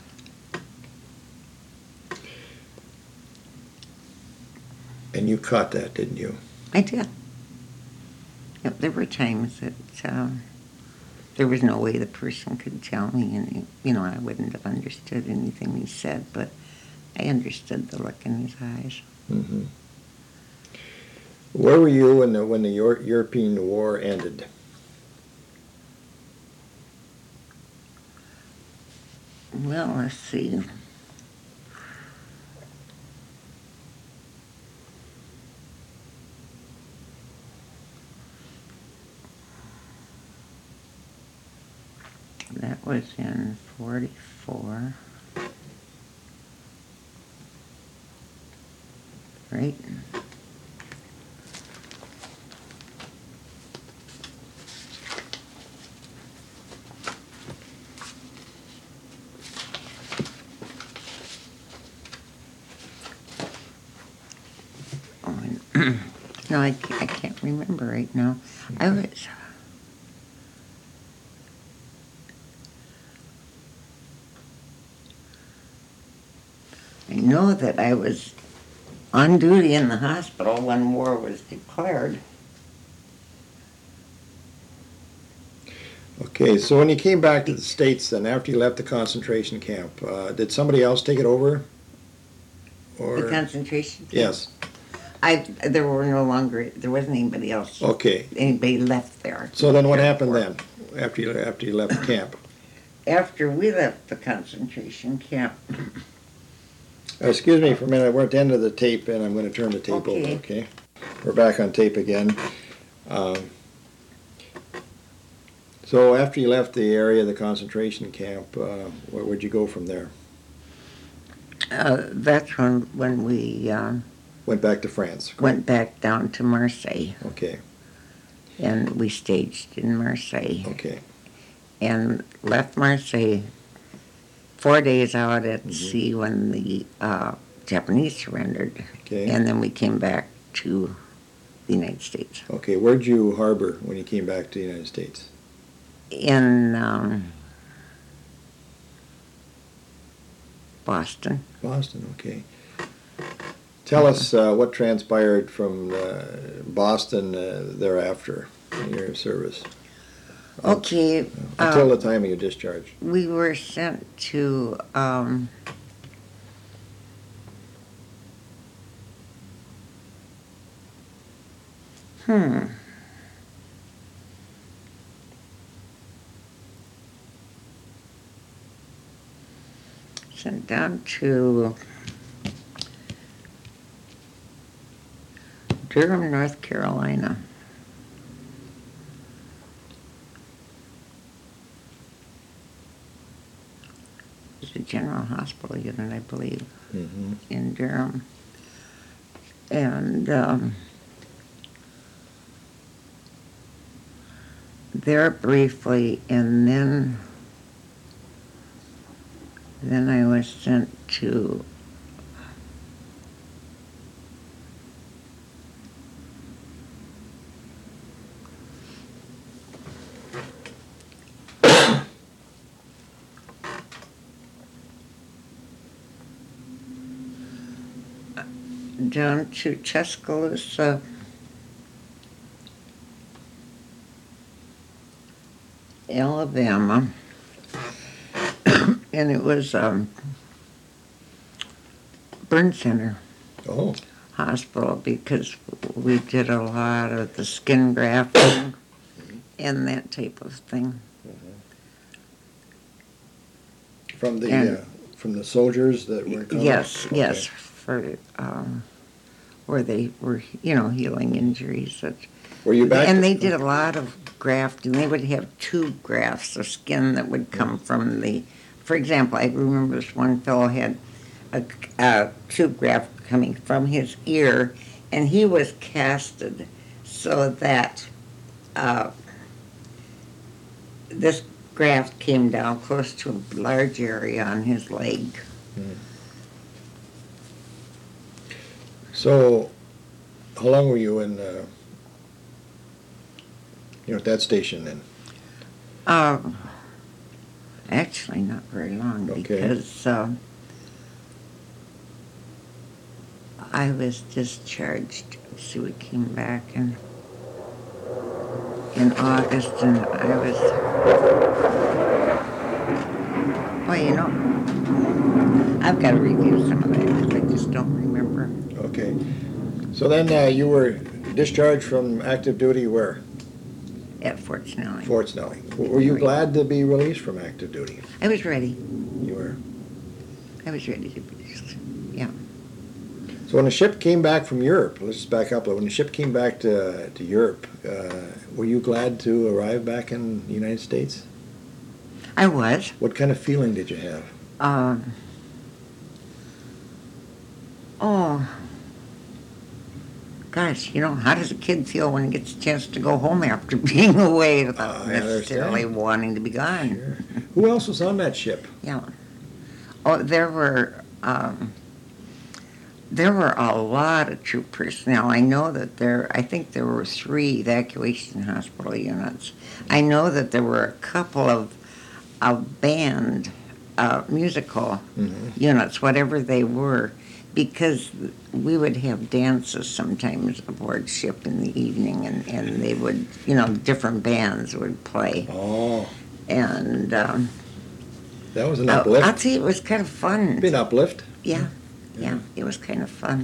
And you caught that, didn't you? I did. Yep, there were times that um, there was no way the person could tell me, and you know, I wouldn't have understood anything he said, but I understood the look in his eyes. Mm-hmm. Where were you when the, when the Euro- European War ended? Well, let's see. That was in forty-four. Right? Oh, and no, I can't, I can't remember right now. I was. I know that I was on duty in the hospital when war was declared. Okay, so when you came back to the States then, after you left the concentration camp, uh, did somebody else take it over? Or The concentration camp. Yes, I there were no longer there wasn't anybody else. okay. Anybody left there. So then what There happened were- then, after you, after you left the camp? After we left the concentration camp, Uh, Excuse me for a minute, we're at the end of the tape and I'm gonna turn the tape over, Okay. okay? We're back on tape again. Um, So after you left the area of the concentration camp, uh, where would you go from there? uh, that's when when we uh, Went back to France? correct? went back down to Marseille, Okay, and we staged in Marseille, okay, and left Marseille four days out at Mhm. sea when the uh, Japanese surrendered, okay. and then we came back to the United States. Okay, where'd you harbor when you came back to the United States? In um, Boston. Boston, okay. Tell us uh, what transpired from uh, Boston uh, thereafter in your service. Okay. Until uh, the time of your discharge. We were sent to um, hmm sent down to Durham, North Carolina. It's a general hospital unit, I believe, Mm-hmm. in Durham. And um, there briefly, and then then I was sent to down to Tuscaloosa, Alabama, and it was um, burn center Oh, hospital because we did a lot of the skin grafting and that type of thing. from the And- uh, from the soldiers that were coming? Yes, Okay. yes, for um, where they were, you know, healing injuries. That, Were you back? and they did a lot of grafting. They would have tube grafts of skin that would come from the. For example, I remember this one fellow had a, a tube graft coming from his ear, and he was casted so that uh, this graft came down close to a large area on his leg. So, how long were you in, uh, you know, at that station then? Uh, actually, not very long Okay. because uh, I was discharged. Let's see, we came back in in August, and I was. Well, you know, I've got to review some of that because I just don't remember. Okay. So then uh, you were discharged from active duty where? At Fort Snelling. Fort Snelling. W- Were you glad to be released from active duty? I was ready. You were. I was ready to be. Yeah. So when the ship came back from Europe, let's just back up. When the ship came back to to Europe, uh, were you glad to arrive back in the United States? I was. What kind of feeling did you have? Um, oh, gosh, you know, how does a kid feel when he gets a chance to go home after being away without I necessarily understand. wanting to be gone? Sure. Who else was on that ship? Yeah. Oh, there were um, there were a lot of troop personnel. I know that there. I think there were three evacuation hospital units. I know that there were a couple of of band uh, musical Mm-hmm. units, whatever they were, because we would have dances sometimes aboard ship in the evening, and, and they would, you know, different bands would play. Oh, And um, that was an I'll, uplift. I'll tell you, it was kind of fun. Be an uplift. Yeah, yeah, it was kind of fun.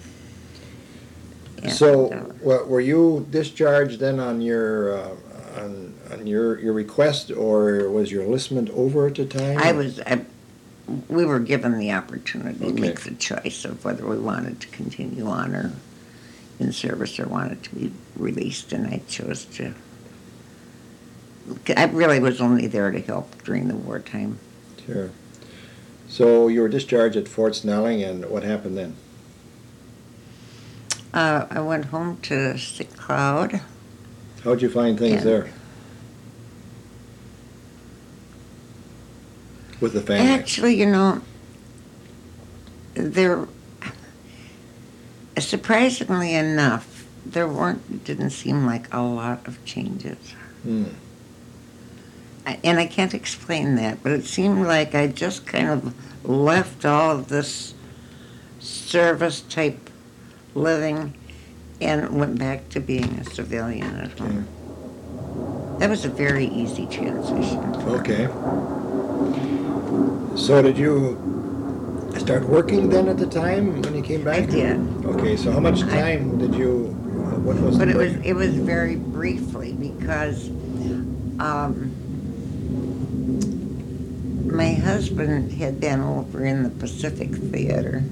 And, So, uh, what, were you discharged then on your uh, on, on your your request, or was your enlistment over at the time? I was, I, we were given the opportunity Okay. to make the choice of whether we wanted to continue on or in service or wanted to be released, and I chose to. I really was only there to help during the wartime. Sure. So you were discharged at Fort Snelling, and what happened then? Uh, I went home to Sick Cloud. How'd you find things And- there? With the family? Actually, you know, there, surprisingly enough, there weren't, didn't seem like a lot of changes. Hmm. I- And I can't explain that, but it seemed like I just kind of left all of this service type living and went back to being a civilian at home. That was a very easy transition. Okay. So did you start working then at the time when you came I back? did, Okay, so how much I- time did you, uh, what was but the it was break? it was very briefly because um, my husband had been over in the Pacific Theater.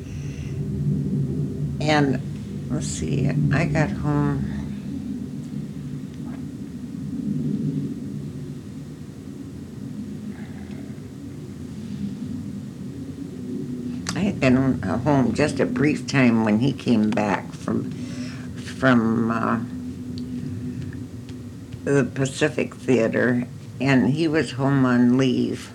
And let's see, I got home. I had been uh, home just a brief time when he came back from from uh, the Pacific Theater, and he was home on leave.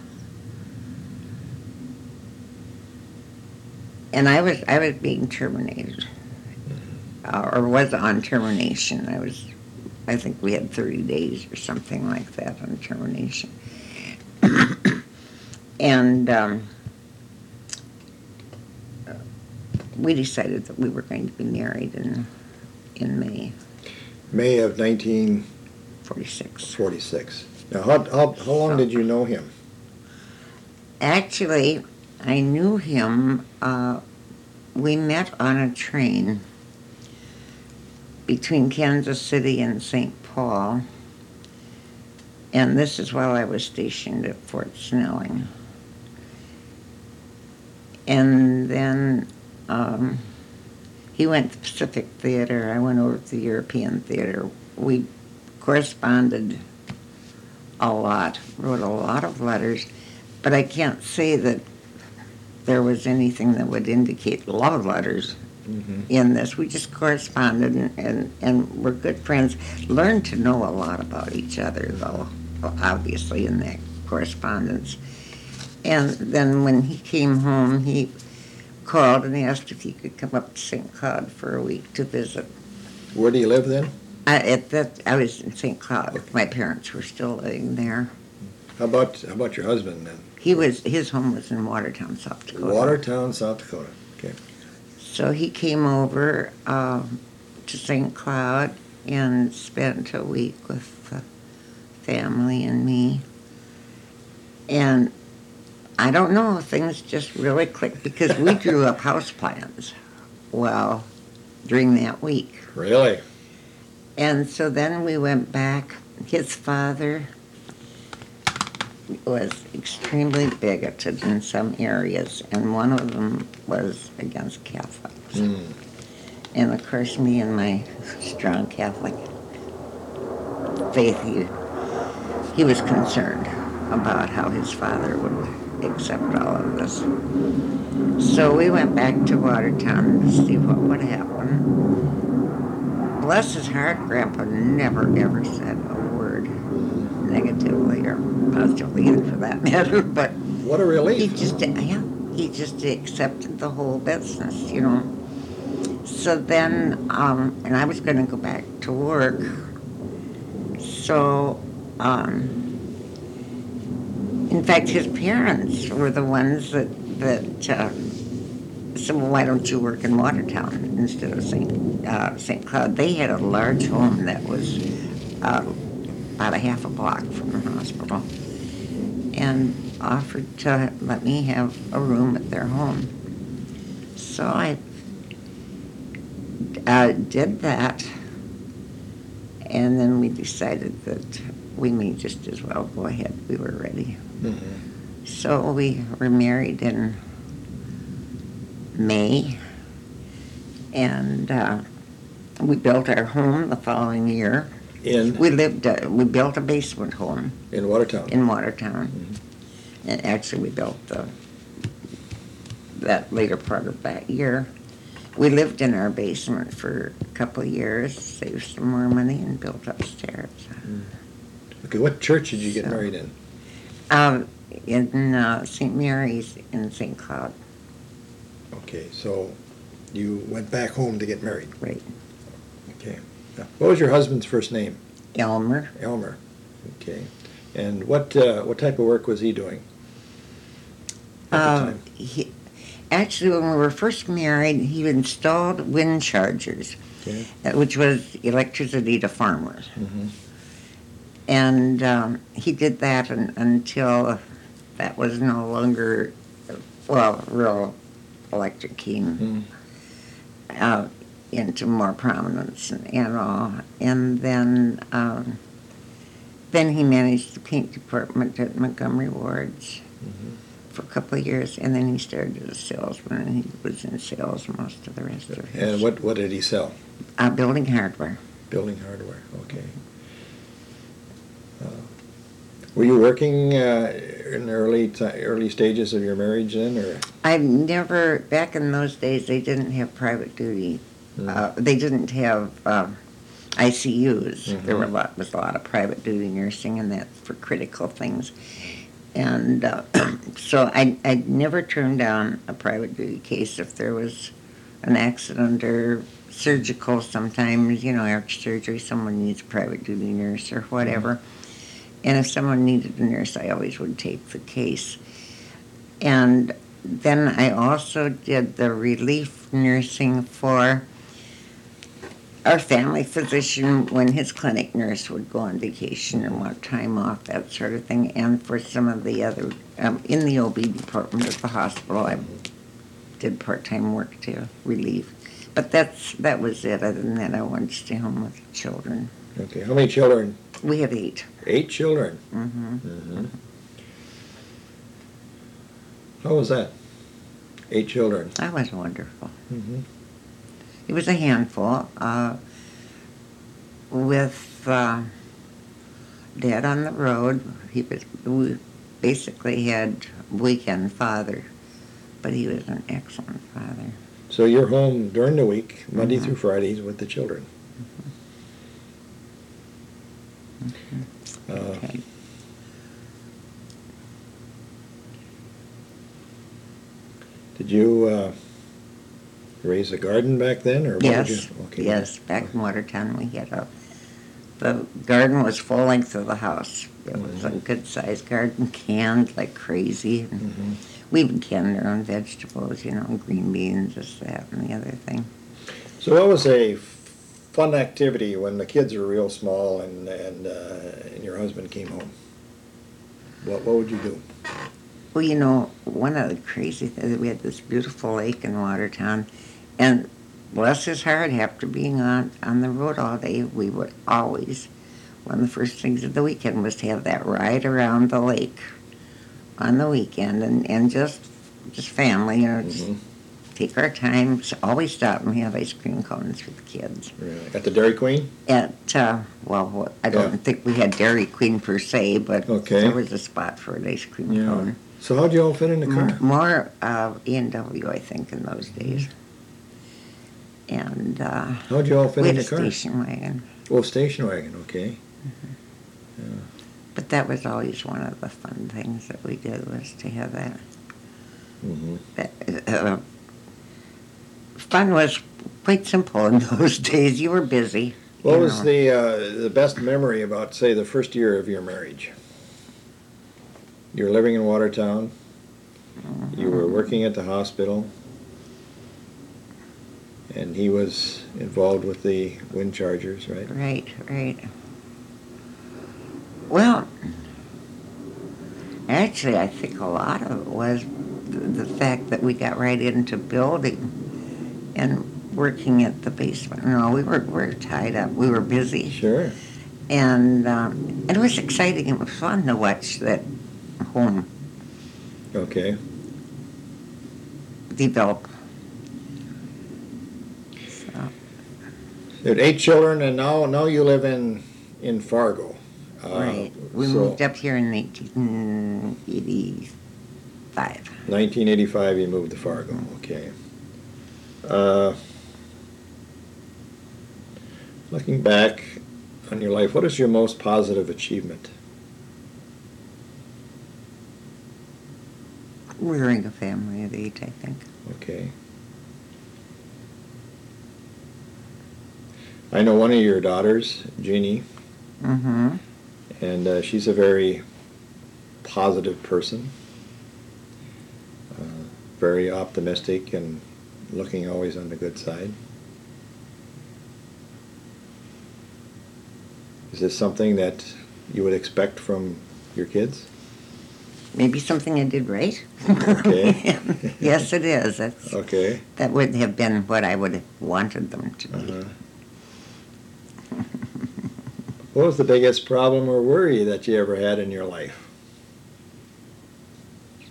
And I was I was being terminated, uh, or was on termination. I was, I think we had thirty days or something like that on termination. And um, we decided that we were going to be married in in May May of nineteen forty-six. forty-six. Now, how, how, how long did you know him? Actually, I knew him. Uh, we met on a train between Kansas City and Saint Paul, and this is while I was stationed at Fort Snelling. And then um, he went to the Pacific Theater. I went over to the European Theater. We corresponded a lot, wrote a lot of letters, but I can't say that there was anything that would indicate love letters mm-hmm. in this. We just corresponded and, and, and were good friends. Learned to know a lot about each other, though, obviously, in that correspondence. And then when he came home, he called and asked if he could come up to Saint Cloud for a week to visit. Where do you live then? I, at that, I was in Saint Cloud. Okay. My parents were still living there. How about how about your husband then? He was his home was in Watertown, South Dakota. Watertown, South Dakota. Okay. So he came over uh, to Saint Cloud and spent a week with the family and me. And I don't know, things just really clicked because we drew up house plans well during that week. Really? And so then we went back. His father was extremely bigoted in some areas, and one of them was against Catholics. Mm. And of course, me and my strong Catholic faith, he, he was concerned about how his father would accept all of this. So we went back to Watertown to see what would happen. Bless his heart, Grandpa never ever said a word negatively or positively either, for that matter. But what a relief! He just, yeah, he just accepted the whole business, you know. So then, um, and I was going to go back to work. So, um, in fact, his parents were the ones that that uh, said, "Well, why don't you work in Watertown instead of Saint uh, Saint Cloud?" They had a large home that was uh, about a half a block from the hospital, and offered to let me have a room at their home. So I uh, did that, and then we decided that we may just as well go ahead. We were ready. Mm-hmm. So we were married in May, and uh, we built our home the following year. In? We lived, uh, we built a basement home. In Watertown? In Watertown. Mm-hmm. And actually we built the, that later part of that year. We lived in our basement for a couple of years, saved some more money, and built upstairs. Mm. Okay, what church did you get so, married in? Um, in uh, Saint Mary's in Saint Cloud. Okay, so you went back home to get married. Right. Okay. Now, what was your husband's first name? Elmer. Elmer. Okay. And what uh, what type of work was he doing at uh, the time? He, actually, when we were first married, he installed wind chargers, okay. which was electricity to farmers. Mm-hmm. And um, he did that un- until that was no longer, well, real electric came mm-hmm. out into more prominence and, and all. And then um, then he managed the paint department at Montgomery Ward's. for a couple of years, and then he started as a salesman, and he was in sales most of the rest of his. And what, what did he sell? Uh, building hardware. Building hardware, okay. Uh, Were you working uh, in the early, ti early stages of your marriage then, or? I've never, back in those days, they didn't have private duty. Mm. Uh, they didn't have uh, I C Us. Mm-hmm. There were a lot, was a lot of private duty nursing, and that's for critical things. And uh, so I I never turned down a private duty case if there was an accident or surgical. Sometimes, you know, after surgery, someone needs a private duty nurse or whatever. And if someone needed a nurse, I always would take the case. And then I also did the relief nursing for our family physician when his clinic nurse would go on vacation or want time off, that sort of thing. And for some of the other, um, in the O B department at the hospital, I did part-time work to relieve. But that's that was it. Other than that, I wanted to stay home with the children. Okay, how many children? We have eight. Eight children? Mm-hmm. Mm-hmm. How was that? Eight children? That was wonderful. Mm-hmm. It was a handful. Uh, with uh, Dad on the road, he was we basically had weekend father, but he was an excellent father. So you're home during the week, Monday Mm-hmm. through Fridays, with the children? Mm-hmm. Uh, Okay. Did you uh, raise a garden back then, or what Yes, did you? Okay. yes. Back in Watertown, we had a. The garden was full length of the house. It was a good sized garden, canned like crazy. And Mm-hmm. we even canned our own vegetables, you know, green beans, this, that, and the other thing. So what was a fun activity when the kids were real small and and, uh, and your husband came home? What what would you do? Well, you know, one of the crazy things, we had this beautiful lake in Watertown, and bless his heart, after being on, on the road all day, we would always, one of the first things of the weekend was to have that ride around the lake on the weekend, and, and just just family, you know, just Mhm. take our time, s- always stop and have ice cream cones for the kids. Really? At the Dairy Queen? At, uh, well, what- I don't Yeah. think we had Dairy Queen per se, but Okay. there was a spot for an ice cream Yeah. cone. So how'd you all fit in the car? M- More uh, E and W, I think, in those days. And uh, How'd you all fit we in had the a car? station wagon. Oh, station wagon. Okay. But that was always one of the fun things that we did, was to have that. Mm-hmm. that uh, fun was quite simple in those days. You were busy. What you was know. the uh, the best memory about, say, the first year of your marriage? You were living in Watertown. You were working at the hospital, and he was involved with the Wind Chargers, right? Right, right. Well, actually, I think a lot of it was the, the fact that we got right into building and working at the basement. No, we were, we were tied up. We were busy. Sure. And, um, and it was exciting. It was fun to watch that home Okay. develop. So, You had eight children, and now now you live in in Fargo. Uh, right. We so moved up here in eighteen eighty-five. nineteen eighty-five, you moved to Fargo. Okay. Uh, looking back on your life, what is your most positive achievement? Rearing a family of eight, I think. Okay. I know one of your daughters, Jeannie, Mm-hmm. and uh, she's a very positive person, uh, very optimistic and looking always on the good side. Is this something that you would expect from your kids? Maybe something I did right. Okay. Yes, it is. That's, Okay. that would have been what I would have wanted them to be. Uh-huh. What was the biggest problem or worry that you ever had in your life?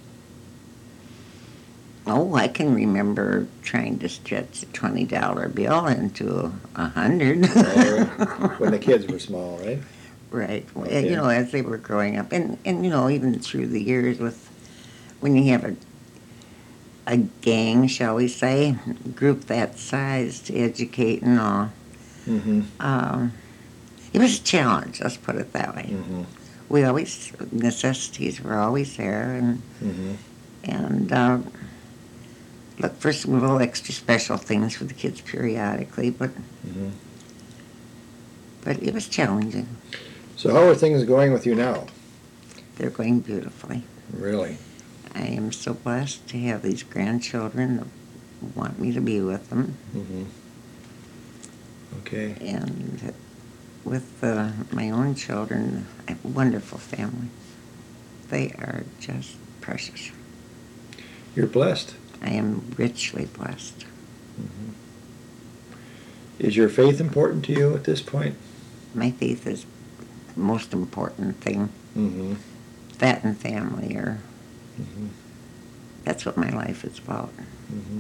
Oh, I can remember trying to stretch a twenty dollar bill into a hundred. Oh, when the kids were small, right? Right. Well, Okay. You know, as they were growing up, and and you know, even through the years, with when you have a a gang, shall we say, group that size to educate and all, Mm-hmm. um, it was a challenge. Let's put it that way. Mm-hmm. We always necessities were always there, and Mm-hmm. and uh, look for some little extra special things for the kids periodically, but Mm-hmm. but it was challenging. So how are things going with you now? They're going beautifully. Really? I am so blessed to have these grandchildren that want me to be with them, Mm-hmm. Okay. and with uh, my own children, I have a wonderful family. They are just precious. You're blessed. I am richly blessed. Mm-hmm. Is your faith important to you at this point? My faith is the most important thing. Mm-hmm. That and family are, Mm-hmm. that's what my life is about. Mm-hmm.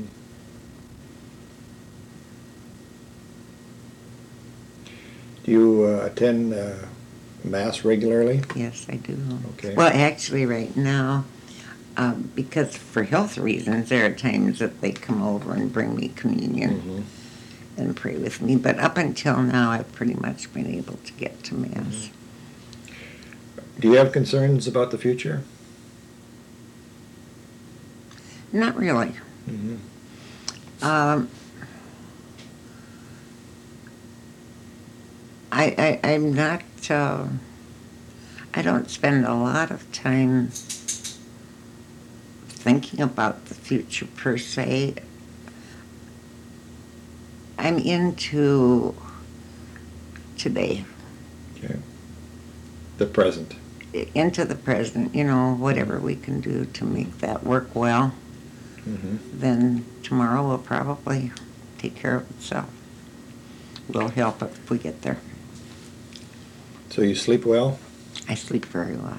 Do you uh, attend uh, Mass regularly? Yes, I do. Okay. Well, actually, right now, um, because for health reasons, there are times that they come over and bring me communion Mm-hmm. and pray with me. But up until now, I've pretty much been able to get to Mass. Do you have concerns about the future? Not really. Mm-hmm. Um, I, I, I'm not, uh, I don't spend a lot of time thinking about the future per se. I'm into today, Okay. The present. into the present, you know, whatever we can do to make that work well, Mm-hmm. then tomorrow will probably take care of itself. We'll help it if we get there. So you sleep well? I sleep very well.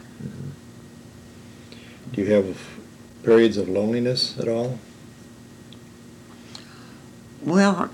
Do you have periods of loneliness at all? Well,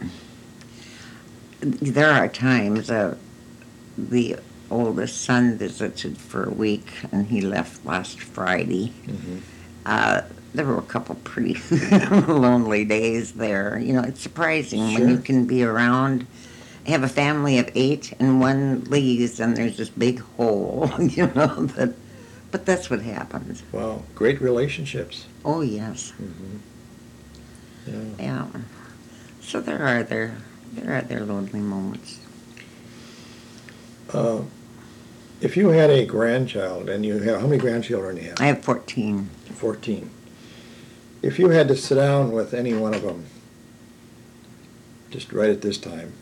there are times, uh, the oldest son visited for a week and he left last Friday. Mm-hmm. Uh, there were a couple pretty lonely days there. You know, it's surprising when you Sure. can be around, have a family of eight, and one leaves, and there's this big hole. You know that, but that's what happens. Wow. Great relationships. Oh yes, Mm-hmm. Yeah. yeah. So there are there there are their lonely moments. Uh, if you had a grandchild, and you have, how many grandchildren do you have? I have fourteen. fourteen. If you had to sit down with any one of them, just right at this time,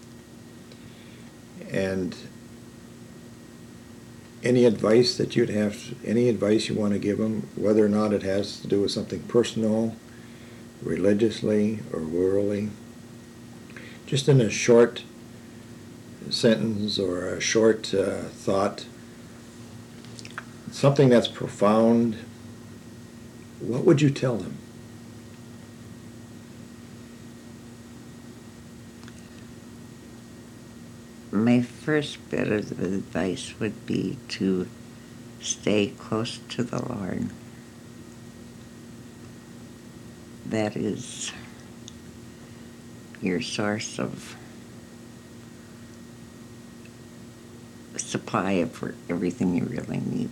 and any advice that you'd have, any advice you want to give them, whether or not it has to do with something personal, religiously, or worldly, just in a short sentence or a short uh, thought, something that's profound, what would you tell them? My first bit of advice would be to stay close to the Lord. That is your source of supply of everything you really need.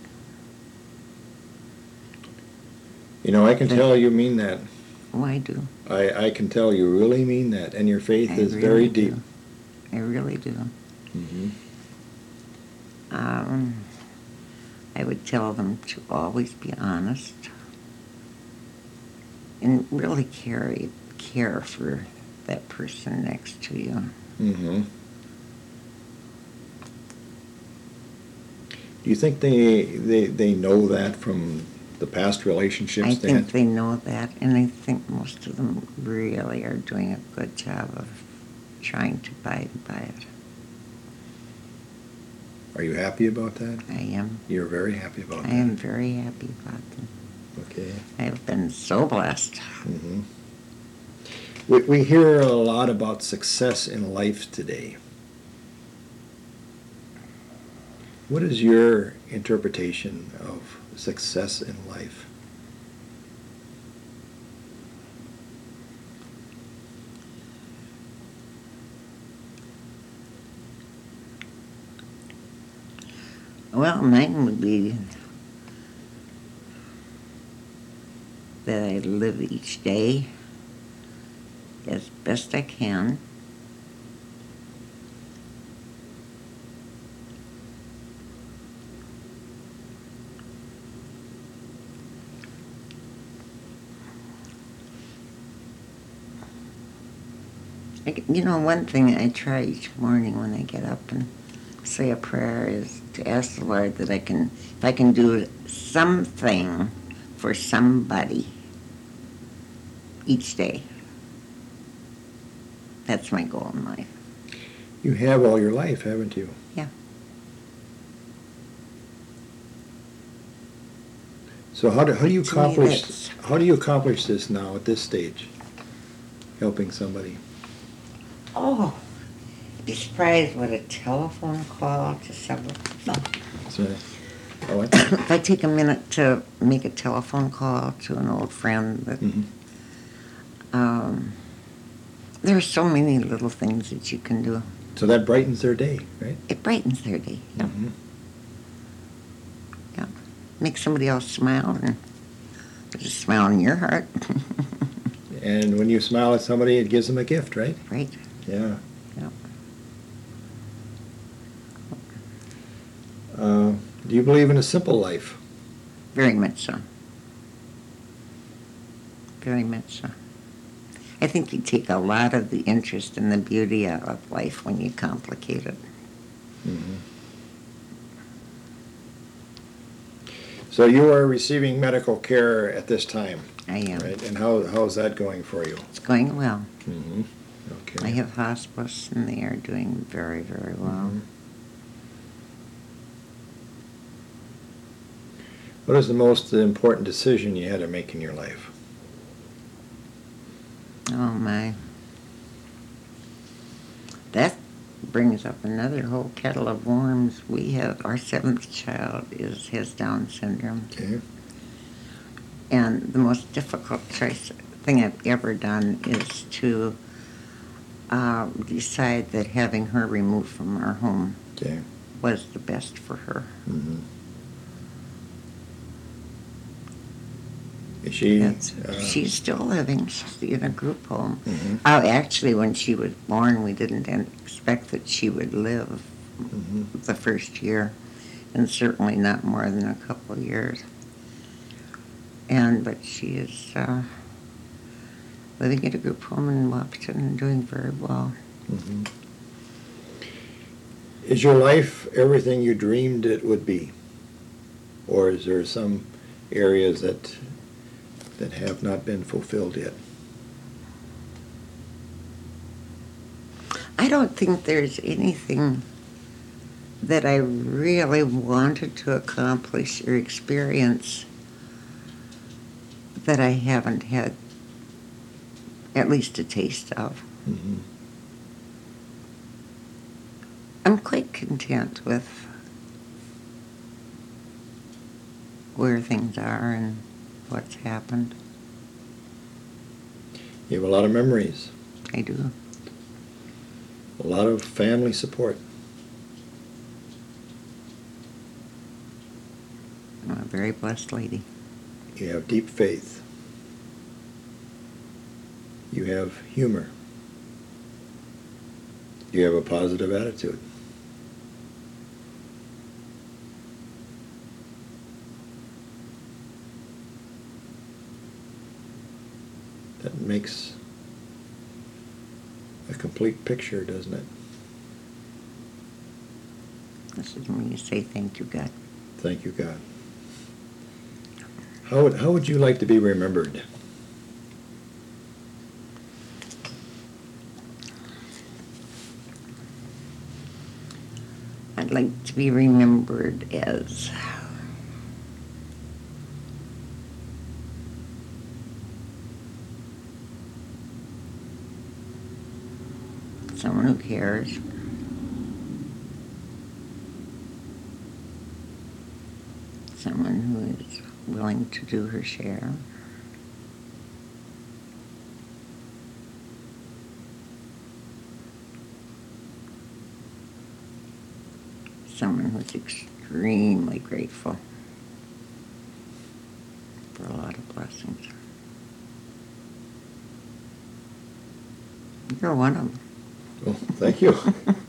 You know, I can The- tell you mean that. Oh, I do. I, I can tell you really mean that, and your faith I is really very do. deep. I really do. Mm-hmm. Um, I would tell them to always be honest and really care, care for that person next to you. Mm-hmm. Do you think they, they they know that from the past relationships I they think had? they know that, and I think most of them really are doing a good job of trying to abide by it. Are you happy about that? I am. You're very happy about I that. am very happy about them. Okay. I've been so blessed. Mm-hmm. We, we hear a lot about success in life today. What is your interpretation of success in life? Well, mine would be that I live each day as best I can. I, you know, one thing I try each morning when I get up and say a prayer is to ask the Lord that I can, if I can do something for somebody each day. That's my goal in life. You have all your life, haven't you? Yeah. So how do, how do you To me, accomplish that's- how do you accomplish this now at this stage? Helping somebody. Oh, you'd be surprised what a telephone call to someone. No. So, oh, what? If I take a minute to make a telephone call to an old friend, that Mhm. um, there are so many little things that you can do. So that brightens their day, right? It brightens their day. Yeah. Mhm. Yeah. Makes somebody else smile, and there's a smile in your heart. And when you smile at somebody, it gives them a gift, right? Right. Yeah. Yeah. Uh, do you believe in a simple life? Very much so. Very much so. I think you take a lot of the interest and the beauty out of life when you complicate it. Mm-hmm. So you are receiving medical care at this time, I am. right? And how how's that going for you? It's going well. Mm-hmm. Okay. I have hospice, and they are doing very, very well. Mhm. What is the most important decision you had to make in your life? Oh my. That brings up another whole kettle of worms. We have, our seventh child is has Down syndrome. Okay. And the most difficult choice thing I've ever done is to uh, decide that having her removed from our home Okay. was the best for her. Mm-hmm. Is she? That's, uh, she's still living. She's in a group home. Mhm. Uh, actually, when she was born, we didn't expect that she would live Mhm. the first year, and certainly not more than a couple of years. And but she is uh, living at a group home in Wapton and doing very well. Mhm. Is your life everything you dreamed it would be, or is there some areas that that have not been fulfilled yet? I don't think there's anything that I really wanted to accomplish or experience that I haven't had at least a taste of. Mm-hmm. I'm quite content with where things are and what's happened. You have a lot of memories, I do. a lot of family support. I'm a very blessed lady. You have deep faith. You have humor. You have a positive attitude. That makes a complete picture, doesn't it? This is when you say thank you, God. Thank you, God. How would, how would you like to be remembered? I'd like to be remembered as someone who cares. Someone who is willing to do her share. Someone who's extremely grateful for a lot of blessings. You're one of them. Well, thank you.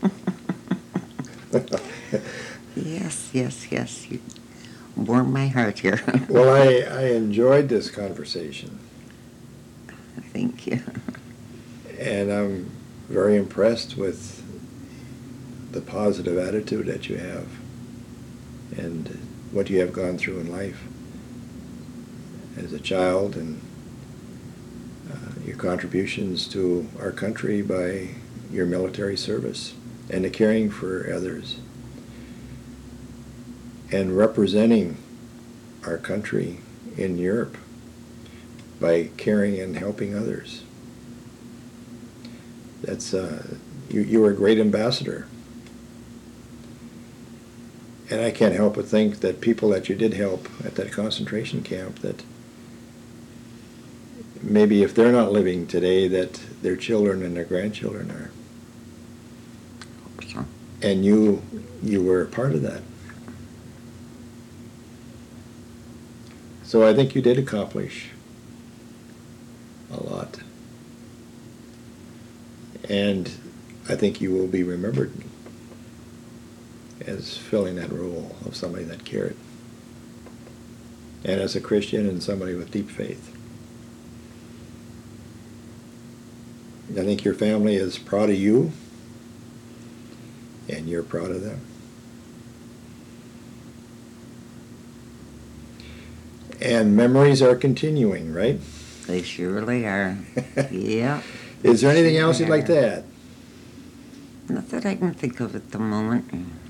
Yes, yes, yes. You warm my heart here. Well, I, I enjoyed this conversation, Thank you. and I'm very impressed with the positive attitude that you have and what you have gone through in life as a child, and uh, your contributions to our country by your military service and the caring for others and representing our country in Europe by caring and helping others. That's uh, you, you were a great ambassador. And I can't help but think that people that you did help at that concentration camp, that maybe if they're not living today, that their children and their grandchildren are. Hope so. And you, you were a part of that. So I think you did accomplish a lot. And I think you will be remembered as filling that role of somebody that cared. And as a Christian and somebody with deep faith. I think your family is proud of you, and you're proud of them. And memories are continuing, right? They surely are. Yeah. Is there anything else you'd like to add? Not that I can think of at the moment.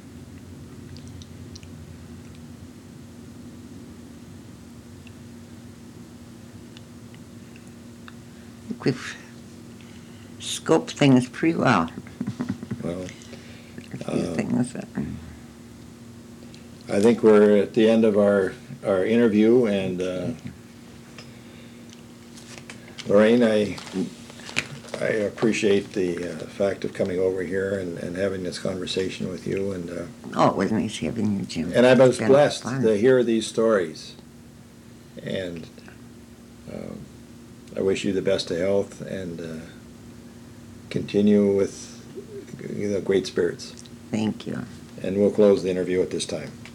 I think we've scoped things pretty well. Well, A few uh, things that, I think we're at the end of our, our interview, and uh, Lorraine, I, I appreciate the uh, fact of coming over here and, and having this conversation with you, and uh, oh, it was nice having you, Jim. and I was It's been blessed fun. to hear these stories, and um, I wish you the best of health, and uh, continue with, you know, great spirits. Thank you. And we'll close the interview at this time.